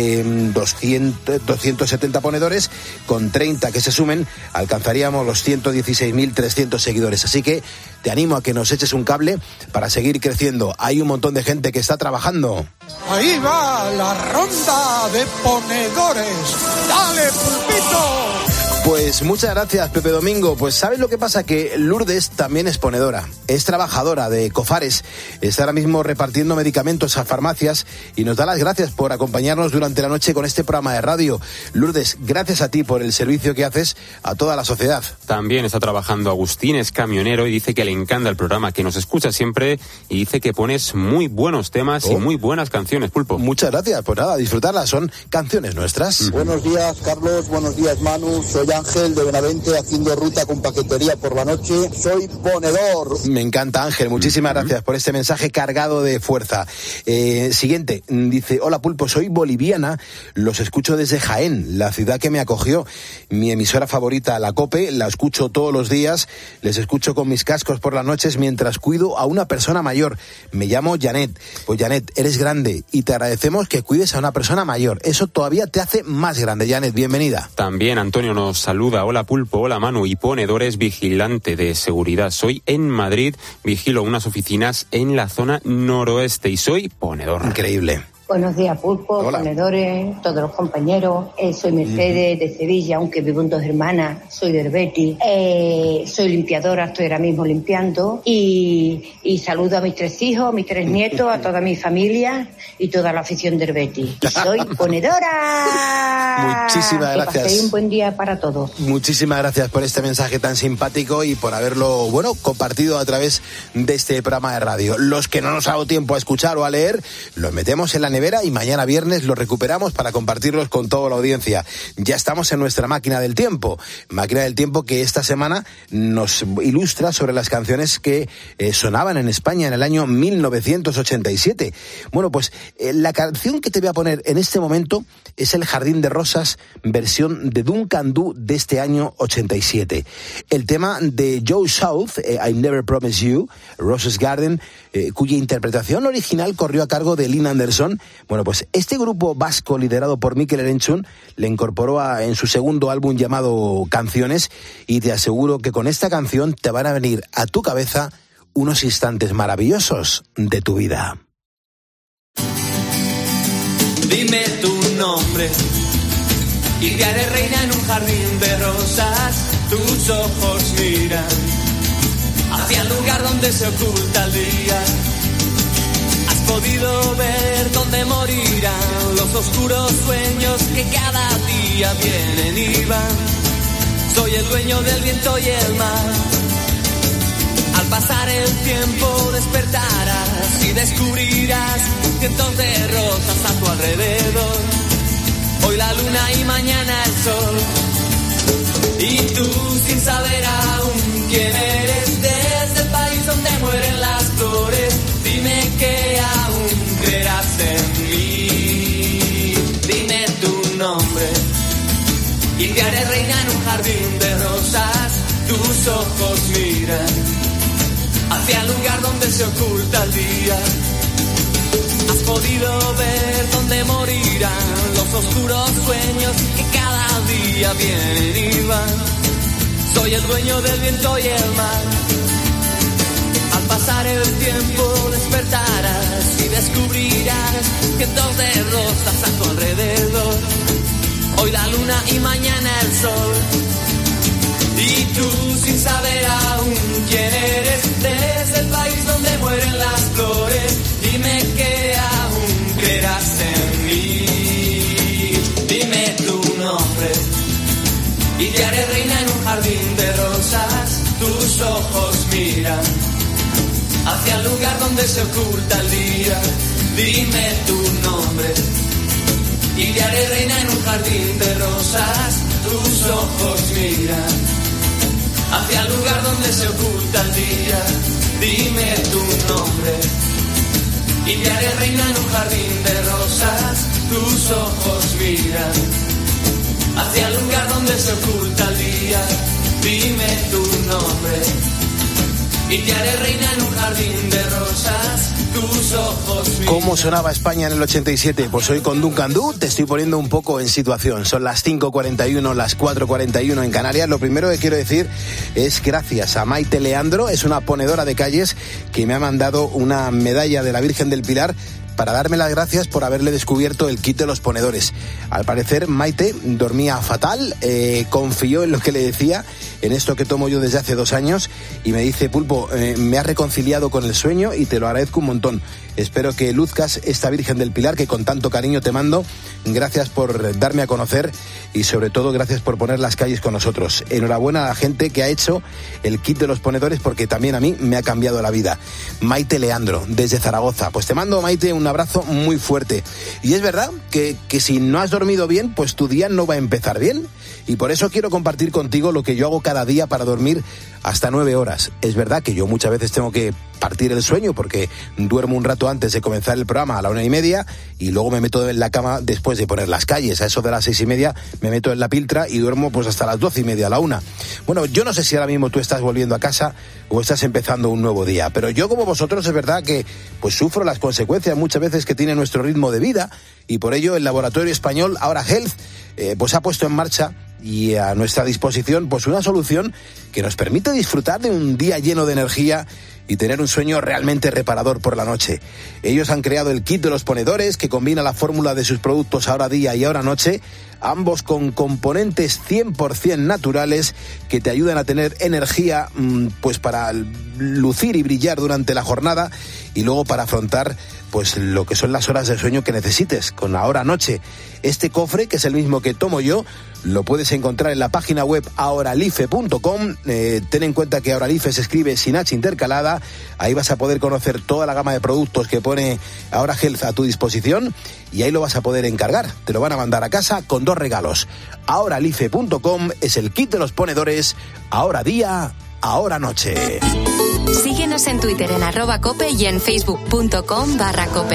doscientos setenta ponedores. Con treinta que se sumen alcanzaríamos los ciento dieciséis mil trescientos seguidores. Así que te animo a que nos eches un cable para seguir creciendo. Hay un montón de gente que está trabajando. Ahí va la ronda de ponedores. ¡Dale, pulpito! Pues muchas gracias, Pepe Domingo. Pues ¿sabes lo que pasa? Que Lourdes también es ponedora, es trabajadora de Cofares, está ahora mismo repartiendo medicamentos a farmacias y nos da las gracias por acompañarnos durante la noche con este programa de radio. Lourdes, gracias a ti por el servicio que haces a toda la sociedad. También está trabajando Agustín, es camionero y dice que le encanta el programa, que nos escucha siempre y dice que pones muy buenos temas oh. y muy buenas canciones, Pulpo. Muchas gracias, pues nada, disfrutarlas, son canciones nuestras. Uh-huh. Buenos días, Carlos, buenos días, Manu, soy Ángel de Benavente haciendo ruta con paquetería por la noche. Soy ponedor. Me encanta, Ángel. Muchísimas uh-huh. gracias por este mensaje cargado de fuerza. Eh, siguiente, dice, hola Pulpo, soy boliviana, los escucho desde Jaén, la ciudad que me acogió. Mi emisora favorita, la COPE, la escucho todos los días, les escucho con mis cascos por las noches mientras cuido a una persona mayor. Me llamo Janet. Pues Janet, eres grande y te agradecemos que cuides a una persona mayor. Eso todavía te hace más grande, Janet. Bienvenida. También Antonio nos saluda. Hola Pulpo, hola Manu y ponedores, vigilante de seguridad. Soy en Madrid, vigilo unas oficinas en la zona noroeste y soy ponedor. Increíble. Buenos días, Pulpo, Hola. ponedores, todos los compañeros. Eh, soy Mercedes, uh-huh. de Sevilla, aunque vivo en Dos Hermanas. Soy del Betis. Eh, soy limpiadora, estoy ahora mismo limpiando. Y, y saludo a mis tres hijos, a mis tres nietos, a toda mi familia y toda la afición del Betis. Soy ponedora. Muchísimas gracias. Que paséis un buen día para todos. Muchísimas gracias por este mensaje tan simpático y por haberlo, bueno, compartido a través de este programa de radio. Los que no nos ha dado tiempo a escuchar o a leer, los metemos en la nevera y mañana viernes los recuperamos para compartirlos con toda la audiencia. Ya estamos en nuestra máquina del tiempo, máquina del tiempo que esta semana nos ilustra sobre las canciones que eh, sonaban en España en el año mil novecientos ochenta y siete. Bueno, pues eh, la canción que te voy a poner en este momento es El Jardín de Rosas, versión de Duncan Du de este año ochenta y siete. El tema de Joe South, eh, I Never Promised You, Roses Garden, eh, cuya interpretación original corrió a cargo de Lynn Anderson. Bueno, pues este grupo vasco liderado por Mikel Erentzun le incorporó a, en su segundo álbum llamado Canciones, y te aseguro que con esta canción te van a venir a tu cabeza unos instantes maravillosos de tu vida. Dime tu nombre y te haré reina en un jardín de rosas. Tus ojos miran hacia el lugar donde se oculta el día. Has podido ver dónde morirán los oscuros sueños que cada día vienen y van. Soy el dueño del viento y el mar. Al pasar el tiempo despertarás y descubrirás cientos de rosas a tu alrededor. Hoy la luna y mañana el sol. Y tú sin saber aún quién eres, desde el país donde mueren las flores, dime que aún creerás en mí. Dime tu nombre y te haré reina en un jardín de rosas. Tus ojos miran hacia el lugar donde se oculta el día. Has podido ver dónde morirán los oscuros sueños que cada día vienen y van. Soy el dueño del viento y el mar. Al pasar el tiempo despertarás y descubrirás cientos de rosas a tu alrededor. Hoy la luna y mañana el sol. Y tú sin saber aún quién eres, desde el país donde mueren las flores, dime que aún creerás en mí. Dime tu nombre y te haré reina en un jardín de rosas. Tus el lugar donde se oculta el día. Dime tu nombre y te haré reina en un jardín de rosas. Tus ojos miran hacia el lugar donde se oculta el día. Dime tu nombre y te haré reina en un jardín de rosas. Tus ojos miran hacia el lugar donde se oculta el día. Dime tu nombre y te haré reina en un jardín de rosas. Tus ojos miran. ¿Cómo sonaba España en el ochenta y siete? Pues hoy con Duncan Du te estoy poniendo un poco en situación. Son las cinco cuarenta y uno, las cuatro cuarenta y uno en Canarias. Lo primero que quiero decir es gracias a Maite Leandro, es una ponedora de calles que me ha mandado una medalla de la Virgen del Pilar para darme las gracias por haberle descubierto el kit de los ponedores. Al parecer, Maite dormía fatal, eh, confió en lo que le decía, en esto que tomo yo desde hace dos años, y me dice, Pulpo, eh, me has reconciliado con el sueño y te lo agradezco un montón. Espero que luzcas esta Virgen del Pilar que con tanto cariño te mando. Gracias por darme a conocer y sobre todo gracias por poner las calles con nosotros. Enhorabuena a la gente que ha hecho el kit de los ponedores porque también a mí me ha cambiado la vida. Maite Leandro, desde Zaragoza. Pues te mando, Maite, un abrazo muy fuerte. Y es verdad que, que si no has dormido bien, pues tu día no va a empezar bien. Y por eso quiero compartir contigo lo que yo hago cada día para dormir hasta nueve horas. Es verdad que yo muchas veces tengo que partir el sueño porque duermo un rato antes de comenzar el programa a la una y media y luego me meto en la cama después de poner las calles. A eso de las seis y media me meto en la piltra y duermo pues hasta las doce y media, a la una. Bueno, yo no sé si ahora mismo tú estás volviendo a casa o estás empezando un nuevo día, pero yo como vosotros es verdad que pues sufro las consecuencias muchas veces que tiene nuestro ritmo de vida y por ello el laboratorio español Ahora Health eh, pues ha puesto en marcha y a nuestra disposición pues una solución que nos permite disfrutar de un día lleno de energía y tener un sueño realmente reparador por la noche. Ellos han creado el kit de los ponedores que combina la fórmula de sus productos Ahora Día y Ahora Noche, ambos con componentes cien por ciento naturales que te ayudan a tener energía pues para lucir y brillar durante la jornada y luego para afrontar pues lo que son las horas de sueño que necesites con Ahora Noche. Este cofre, que es el mismo que tomo yo, lo puedes encontrar en la página web ahoralife punto com. Eh, ten en cuenta que Ahoralife se escribe sin H intercalada. Ahí vas a poder conocer toda la gama de productos que pone Ahora Health a tu disposición y ahí lo vas a poder encargar. Te lo van a mandar a casa con dos regalos. ahoralife punto com es el kit de los ponedores Ahora Día, Ahora Noche. Síguenos en Twitter en arroba cope y en facebook punto com barra cope.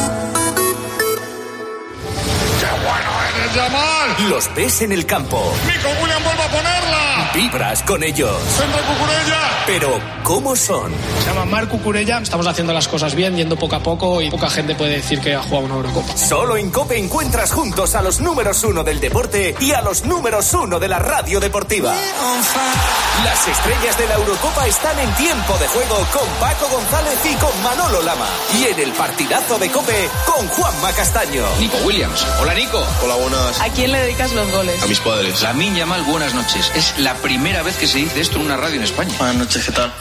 Yamal. Los ves en el campo. Nico Williams vuelve a ponerla. Vibras con ellos. Centro Cucurella. Pero, ¿cómo son? Se llama Marc Cucurella. Estamos haciendo las cosas bien, yendo poco a poco y poca gente puede decir que ha jugado una Eurocopa. Solo en COPE encuentras juntos a los números uno del deporte y a los números uno de la radio deportiva. Las estrellas de la Eurocopa están en tiempo de juego con Paco González y con Manolo Lama. Y en el partidazo de COPE con Juanma Castaño. Nico Williams. Hola, Nico. Hola, buenas. ¿A quién le dedicas los goles? A mis padres. Lamine Yamal, buenas noches. Es la primera vez que se dice esto en una radio en España. Buenas noches, ¿qué tal?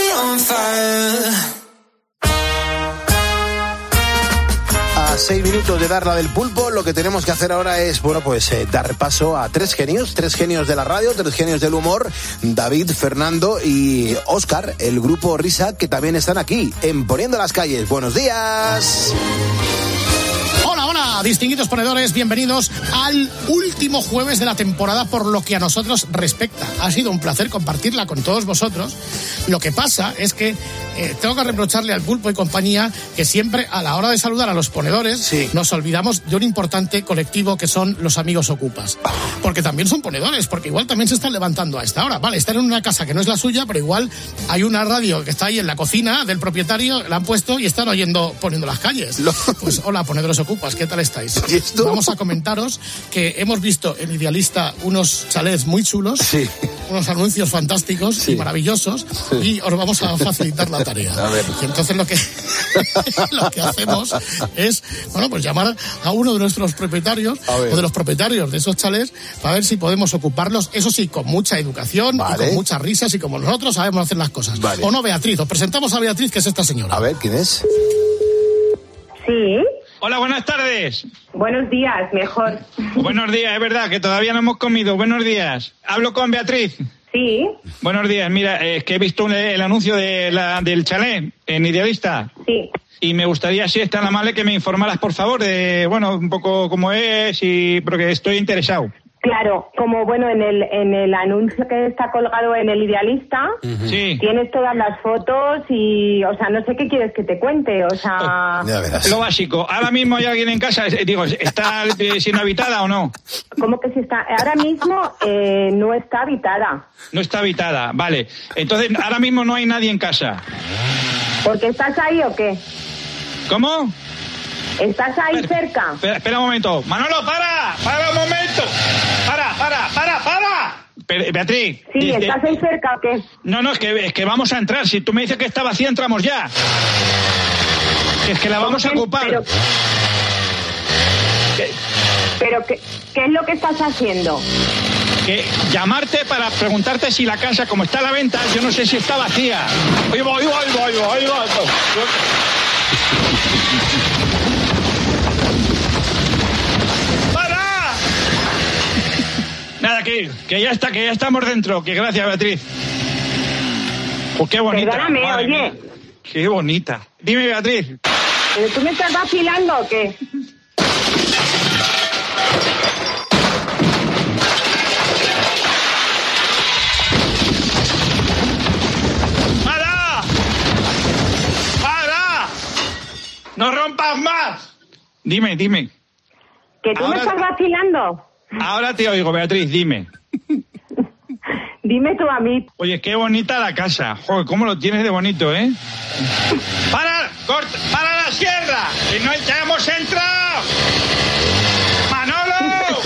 A seis minutos de dar la del pulpo, lo que tenemos que hacer ahora es, bueno, pues eh, dar paso a tres genios, tres genios de la radio, tres genios del humor, David, Fernando y Óscar, el grupo Risa, que también están aquí, en Poniendo las Calles. Buenos días. Hola, hola, distinguidos ponedores, bienvenidos al último jueves de la temporada por lo que a nosotros respecta. Ha sido un placer compartirla con todos vosotros. Lo que pasa es que eh, tengo que reprocharle al Pulpo y compañía que siempre a la hora de saludar a los ponedores sí. nos olvidamos de un importante colectivo que son los amigos ocupas. Porque también son ponedores, porque igual también se están levantando a esta hora. Vale, están en una casa que no es la suya, pero igual hay una radio que está ahí en la cocina del propietario, la han puesto y están oyendo Poniendo las Calles. Lo... Pues hola, ponedores ocupas, ¿qué tal estáis? ¿Y esto? Vamos a comentaros que hemos visto en Idealista unos chalets muy chulos, sí. unos anuncios fantásticos sí. y maravillosos, sí. y os vamos a facilitar la tarea. A ver. Y entonces lo que lo que hacemos es, bueno, pues llamar a uno de nuestros propietarios o de los propietarios de esos chalets para ver si podemos ocuparlos, eso sí, con mucha educación vale. y con muchas risas y como nosotros sabemos hacer las cosas. Vale. O no, Beatriz, os presentamos a Beatriz, que es esta señora. A ver, ¿quién es? Sí. Hola, buenas tardes. Buenos días, mejor. Buenos días, es verdad que todavía no hemos comido. Buenos días. Hablo con Beatriz. Sí. Buenos días, mira, es que he visto un- el anuncio de la, del chalet en Idealista. Sí. Y me gustaría, si es tan amable, que me informaras, por favor, de, bueno, un poco cómo es, y porque estoy interesado. Claro, como bueno, en el en el anuncio que está colgado en el Idealista, Sí. tienes todas las fotos y, o sea, no sé qué quieres que te cuente, o sea... Lo básico. Ahora mismo hay alguien en casa, eh, digo, ¿está eh, siendo habitada o no? ¿Cómo que si está? Ahora mismo eh, no está habitada. No está habitada, vale. Entonces, ahora mismo no hay nadie en casa. ¿Porque estás ahí o qué? ¿Cómo? ¿Estás ahí cerca? Espera, espera un momento. Manolo, para, para un momento. Para, para, para, para. Pe- Beatriz. Sí, dice- ¿estás ahí cerca o qué? No, no, es que, es que vamos a entrar. Si tú me dices que está vacía, entramos ya. Es que la vamos a ocupar. Pero, pero ¿qué, ¿qué es lo que estás haciendo? Que llamarte para preguntarte si la casa, como está a la venta, yo no sé si está vacía. Oye, voy, voy, voy, voy, voy. ¡Para! Nada, que, que ya está, que ya estamos dentro. Que gracias, Beatriz. Pues qué bonita. Perdóname, madre oye. mía. Qué bonita. Dime, Beatriz. ¿Pero tú me estás vacilando o qué? ¡Para! ¡Para! ¡No rompas más! Dime, dime. ¿Que tú Ahora- me estás vacilando? Ahora te oigo, Beatriz, dime. Dime tú a mí. Oye, qué bonita la casa. Joder, cómo lo tienes de bonito, ¿eh? ¡Para! ¡Corta! ¡Para la sierra! ¡Que no ya hemos entrado! ¡Manolo!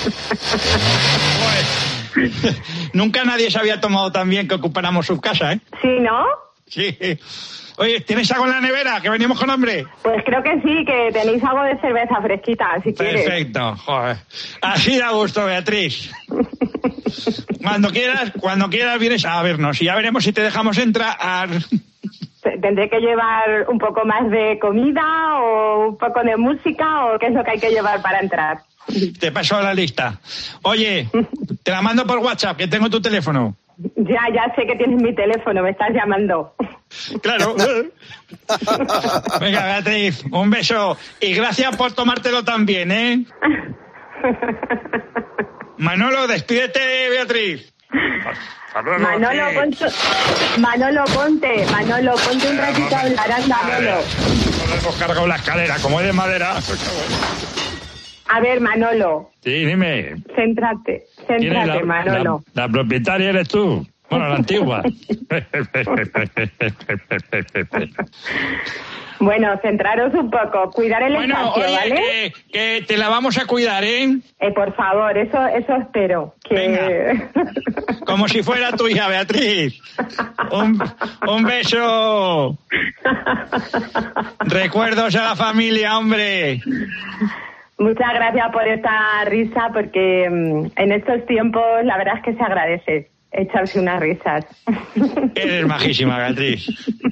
Joder. Nunca nadie se había tomado tan bien que ocupáramos sus casas, ¿eh? Sí, ¿no? Sí. Oye, ¿tienes algo en la nevera? Que venimos con hambre. Pues creo que sí, que tenéis algo de cerveza fresquita, si quieres. Perfecto, joder. Así da gusto, Beatriz. Cuando quieras, cuando quieras vienes a vernos y ya veremos si te dejamos entrar. ¿Tendré que llevar un poco más de comida o un poco de música o qué es lo que hay que llevar para entrar? Te paso la lista. Oye, te la mando por WhatsApp, que tengo tu teléfono. Ya, ya sé que tienes mi teléfono, me estás llamando. Claro. Venga, Beatriz, un beso. Y gracias por tomártelo tan bien, ¿eh? Manolo, despídete, Beatriz. Manolo, ponte, Manolo, ponte, Manolo, ponte un ratito a hablar, anda, Manolo. Hemos cargado la escalera, como es de madera. A ver, Manolo, Sí, dime. céntrate, ¿Quién es céntrate, la, Manolo. la, la propietaria eres tú. Bueno, la antigua. Bueno, centraros un poco, cuidar el Bueno, espacio, oye, ¿vale? que, que te la vamos a cuidar, ¿eh? Eh, por favor, eso, eso espero. Que... Como si fuera tu hija, Beatriz. Un, un beso. Recuerdos a la familia, hombre. Muchas gracias por esta risa, porque mm, en estos tiempos la verdad es que se agradece echarse unas risas. Eres majísima, Beatriz.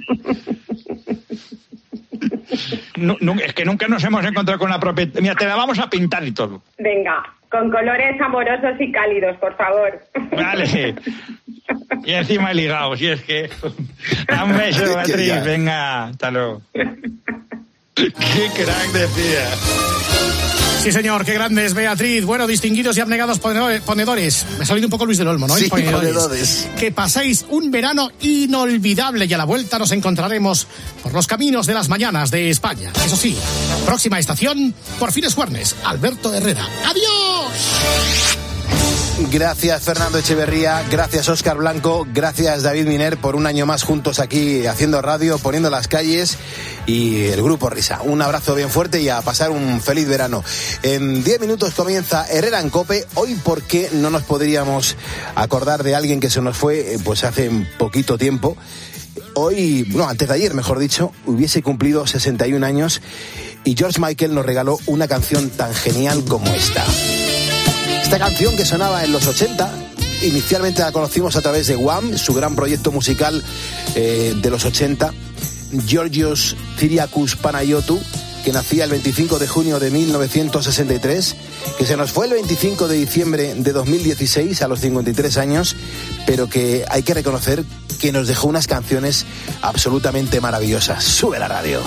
No, no, es que nunca nos hemos encontrado con la propietaria. Mira, te la vamos a pintar y todo. Venga, con colores amorosos y cálidos, por favor. Vale. Y encima he ligado, si es que... Un beso, Beatriz. Venga, hasta luego. Qué crack decía. Sí, señor, qué grande es Beatriz. Bueno, distinguidos y abnegados ponedores, ponedores. Me ha salido un poco Luis del Olmo, ¿no? Sí, Ponedores. ponedores. Que paséis un verano inolvidable y a la vuelta nos encontraremos por los caminos de las mañanas de España. Eso sí, próxima estación, por fines Juernes, Alberto Herrera. ¡Adiós! Gracias Fernando Echeverría, gracias Óscar Blanco, gracias David Miner por un año más juntos aquí haciendo radio, poniendo las calles y el Grupo Risa. Un abrazo bien fuerte y a pasar un feliz verano. En diez minutos comienza Herrera en COPE. Hoy, ¿por qué no nos podríamos acordar de alguien que se nos fue pues hace poquito tiempo? Hoy, no, antes de ayer, mejor dicho, hubiese cumplido sesenta y un años y George Michael nos regaló una canción tan genial como esta. Esta canción que sonaba en los ochenta, inicialmente la conocimos a través de Wham, su gran proyecto musical eh, de los ochenta, Georgios Kyriakos Panayiotou, que nacía el veinticinco de junio de mil novecientos sesenta y tres, que se nos fue el veinticinco de diciembre de dos mil dieciséis a los cincuenta y tres años, pero que hay que reconocer que nos dejó unas canciones absolutamente maravillosas. Sube la radio.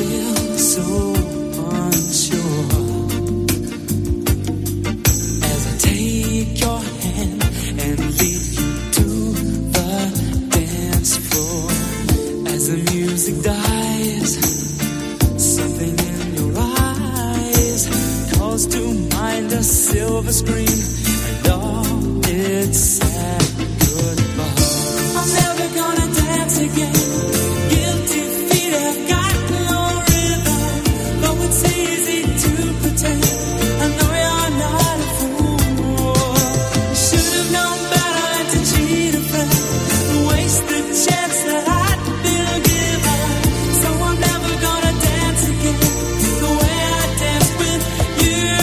Silver screen and all it's sad goodbye. I'm never gonna dance again. Guilty feet have got no rhythm. Though it's easy to pretend, I know you're not a fool. Should have known better than to cheat a friend, waste the chance that I'd been given. So I'm never gonna dance again the way I danced with you.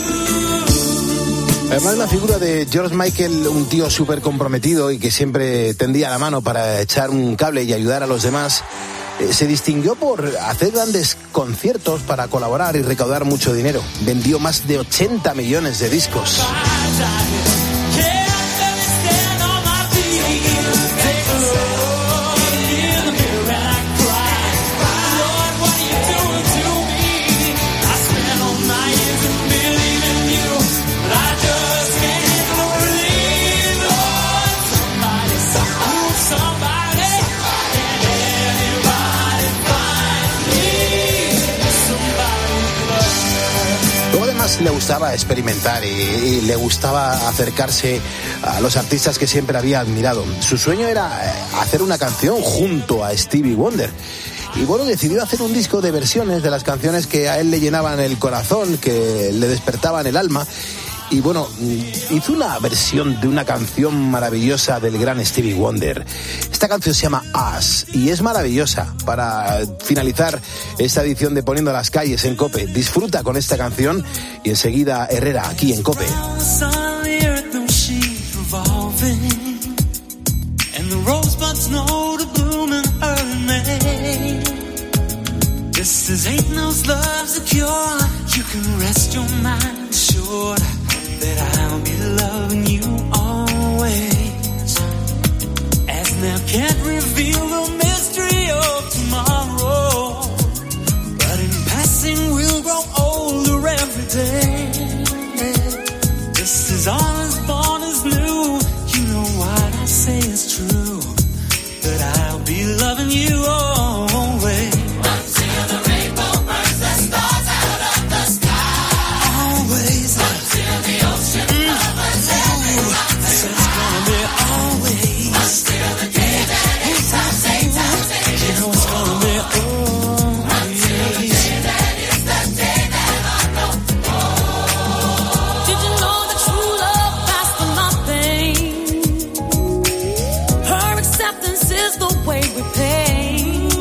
Además, la figura de George Michael, un tío súper comprometido y que siempre tendía la mano para echar un cable y ayudar a los demás, eh, se distinguió por hacer grandes conciertos para colaborar y recaudar mucho dinero. Vendió más de ochenta millones de discos. Le gustaba experimentar y, y le gustaba acercarse a los artistas que siempre había admirado. Su sueño era hacer una canción junto a Stevie Wonder. Y bueno, decidió hacer un disco de versiones de las canciones que a él le llenaban el corazón, que le despertaban el alma. Y bueno, hizo una versión de una canción maravillosa del gran Stevie Wonder. Esta canción se llama Us y es maravillosa para finalizar esta edición de Poniendo las Calles en COPE. Disfruta con esta canción y enseguida Herrera aquí en COPE. That I'll be loving you always. As now can't reveal the mystery of tomorrow, but in passing we'll grow older every day. This is all as born as new. You know what I say is true, that I'll be loving you always. Until the rainbow burns the stars out of the sky. Always. Until the ocean covers every mountain. It's gonna be always. Until the day that eight times eight times eight. You know it's gonna be always. Until the day that is the day that I know. Oh. Did you know that true love lasts for nothing? Her acceptance is the way we pay.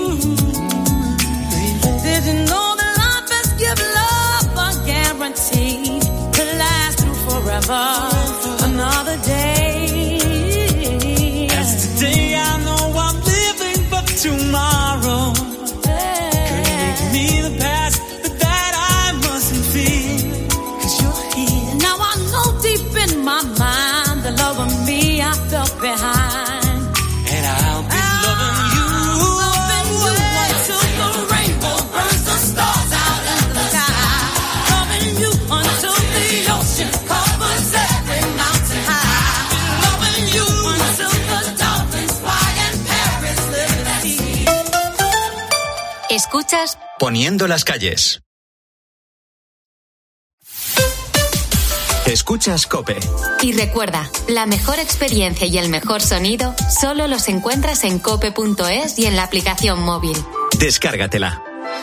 Did you know that life has given love a guarantee to last through forever? Another day. As today I know I'm living, but tomorrow could make me the past, but that I mustn't fear, 'cause you're here. Now I know deep in my mind the love of me I felt behind, and I'll be loving you, loving you until the rainbow burns the stars out in the sky, loving you until the ocean covers every mountain high, loving you until the dolphins fly and Paris live at sea. Escuchas Poniendo las calles. Escuchas COPE. y recuerda, la mejor experiencia y el mejor sonido solo los encuentras en cope punto es y en la aplicación móvil. Descárgatela.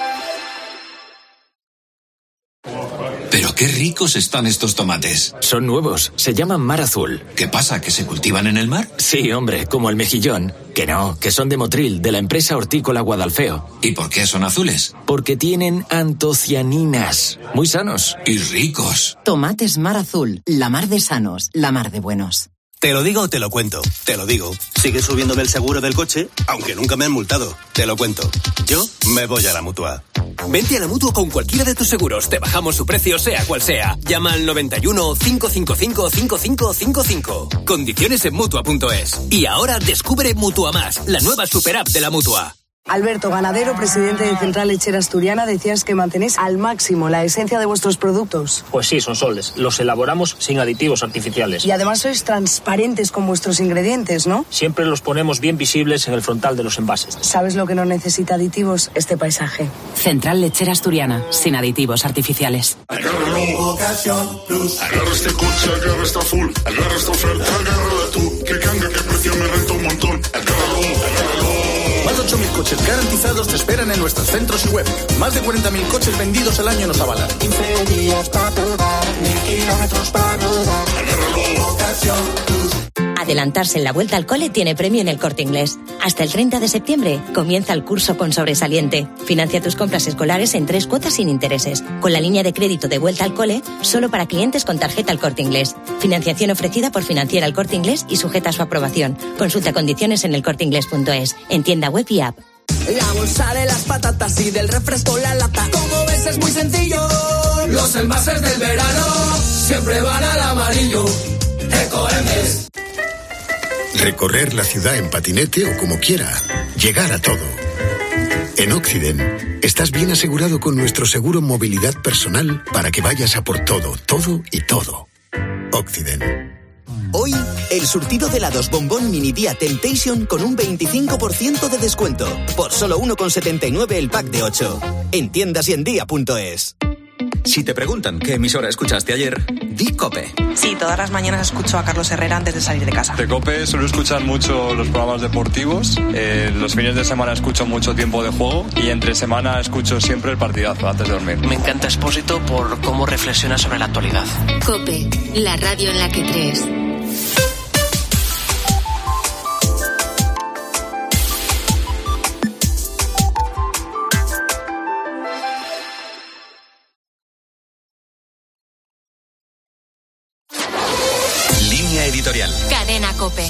Pero qué ricos están estos tomates. Son nuevos, se llaman Mar Azul. ¿Qué pasa, que se cultivan en el mar? Sí, hombre, como el mejillón. Que no, que son de Motril, de la empresa hortícola Guadalfeo. ¿Y por qué son azules? Porque tienen antocianinas. Muy sanos. Y ricos. Tomates Mar Azul, la mar de sanos, la mar de buenos. Te lo digo o te lo cuento. Te lo digo. Sigue subiéndome el seguro del coche, aunque nunca me han multado. Te lo cuento. Yo me voy a la Mutua. Vente a la Mutua con cualquiera de tus seguros. Te bajamos su precio, sea cual sea. Llama al noventa y uno, cinco cinco cinco, cinco cinco cinco cinco. Condiciones en Mutua punto es. Y ahora descubre Mutua Más, la nueva super app de la Mutua. Alberto Ganadero, presidente de Central Lechera Asturiana, decías que mantenéis al máximo la esencia de vuestros productos. Pues sí, son soles. Los elaboramos sin aditivos artificiales. Y además sois transparentes con vuestros ingredientes, ¿no? Siempre los ponemos bien visibles en el frontal de los envases. ¿Sabes lo que no necesita aditivos? Este paisaje. Central Lechera Asturiana, sin aditivos artificiales. Agárralo, Ocasión Plus. Agarra este coche, agarra esta full. Agarra esta oferta, agárrala tú. Que canga, que precio me renta un montón. Agárralo, agárralo. Más de ocho mil coches garantizados te esperan en nuestros centros y web. Más de cuarenta mil coches vendidos al año nos avalan. quince días para probar, mil kilómetros para rodar. Agárralo, Ocasión Plus. Adelantarse en la vuelta al cole tiene premio en El Corte Inglés. Hasta el treinta de septiembre comienza el curso con sobresaliente. Financia tus compras escolares en tres cuotas sin intereses, con la línea de crédito de vuelta al cole solo para clientes con tarjeta El Corte Inglés. Financiación ofrecida por Financiera El Corte Inglés y sujeta a su aprobación. Consulta condiciones en el corte inglés punto es, en tienda web y app. La bolsa de las patatas y del refresco la lata. Como ves es muy sencillo. Los envases del verano siempre van al amarillo. Ecoembes. Recorrer la ciudad en patinete o como quiera. Llegar a todo. En Occident, estás bien asegurado con nuestro seguro movilidad personal para que vayas a por todo, todo y todo. Occident. Hoy, el surtido de helados Bombón Mini Día Temptation con un veinticinco por ciento de descuento. Por solo uno con setenta y nueve el pack de ocho. En tiendas y en día punto es. Si te preguntan qué emisora escuchaste ayer, di COPE. Sí, todas las mañanas escucho a Carlos Herrera antes de salir de casa. De COPE suelo escuchar mucho los programas deportivos. Eh, los fines de semana escucho mucho Tiempo de Juego. Y entre semana escucho siempre el partidazo antes de dormir. Me encanta Expósito por cómo reflexiona sobre la actualidad. COPE, la radio en la que crees. Editorial. Cadena COPE.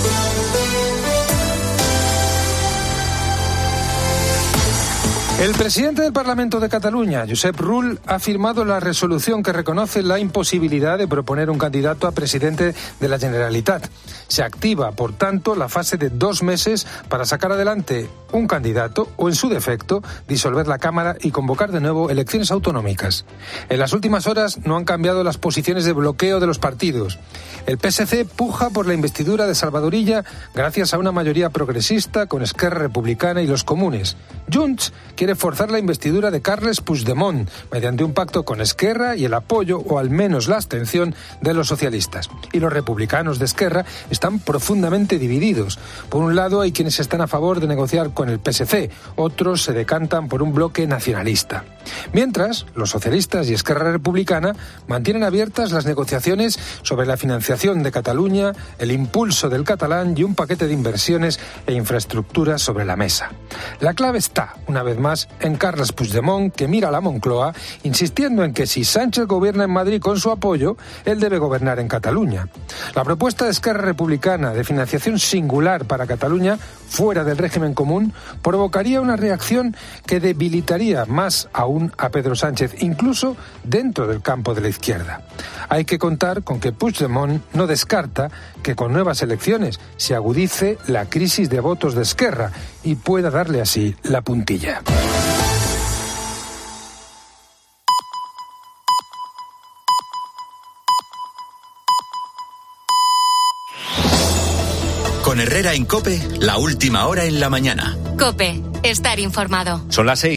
El presidente del Parlamento de Cataluña, Josep Rull, ha firmado la resolución que reconoce la imposibilidad de proponer un candidato a presidente de la Generalitat. Se activa, por tanto, la fase de dos meses para sacar adelante un candidato o, en su defecto, disolver la Cámara y convocar de nuevo elecciones autonómicas. En las últimas horas no han cambiado las posiciones de bloqueo de los partidos. El P S C puja por la investidura de Salvador Illa gracias a una mayoría progresista con Esquerra Republicana y los comunes. Junts quiere forzar la investidura de Carles Puigdemont mediante un pacto con Esquerra y el apoyo, o al menos la abstención, de los socialistas. Y los republicanos de Esquerra están profundamente divididos. Por un lado hay quienes están a favor de negociar con el P S C, otros se decantan por un bloque nacionalista. Mientras, los socialistas y Esquerra Republicana mantienen abiertas las negociaciones sobre la financiación de Cataluña, el impulso del catalán y un paquete de inversiones e infraestructuras sobre la mesa. La clave está, una vez más, en Carles Puigdemont, que mira a la Moncloa, insistiendo en que si Sánchez gobierna en Madrid con su apoyo, él debe gobernar en Cataluña. La propuesta de Esquerra Republicana de financiación singular para Cataluña, fuera del régimen común, provocaría una reacción que debilitaría más aún a Pedro Sánchez, incluso dentro del campo de la izquierda. Hay que contar con que Puigdemont no descarta que con nuevas elecciones se agudice la crisis de votos de Esquerra y pueda darle así la puntilla. Con Herrera en COPE, la última hora en la mañana. COPE, estar informado. Son las seis.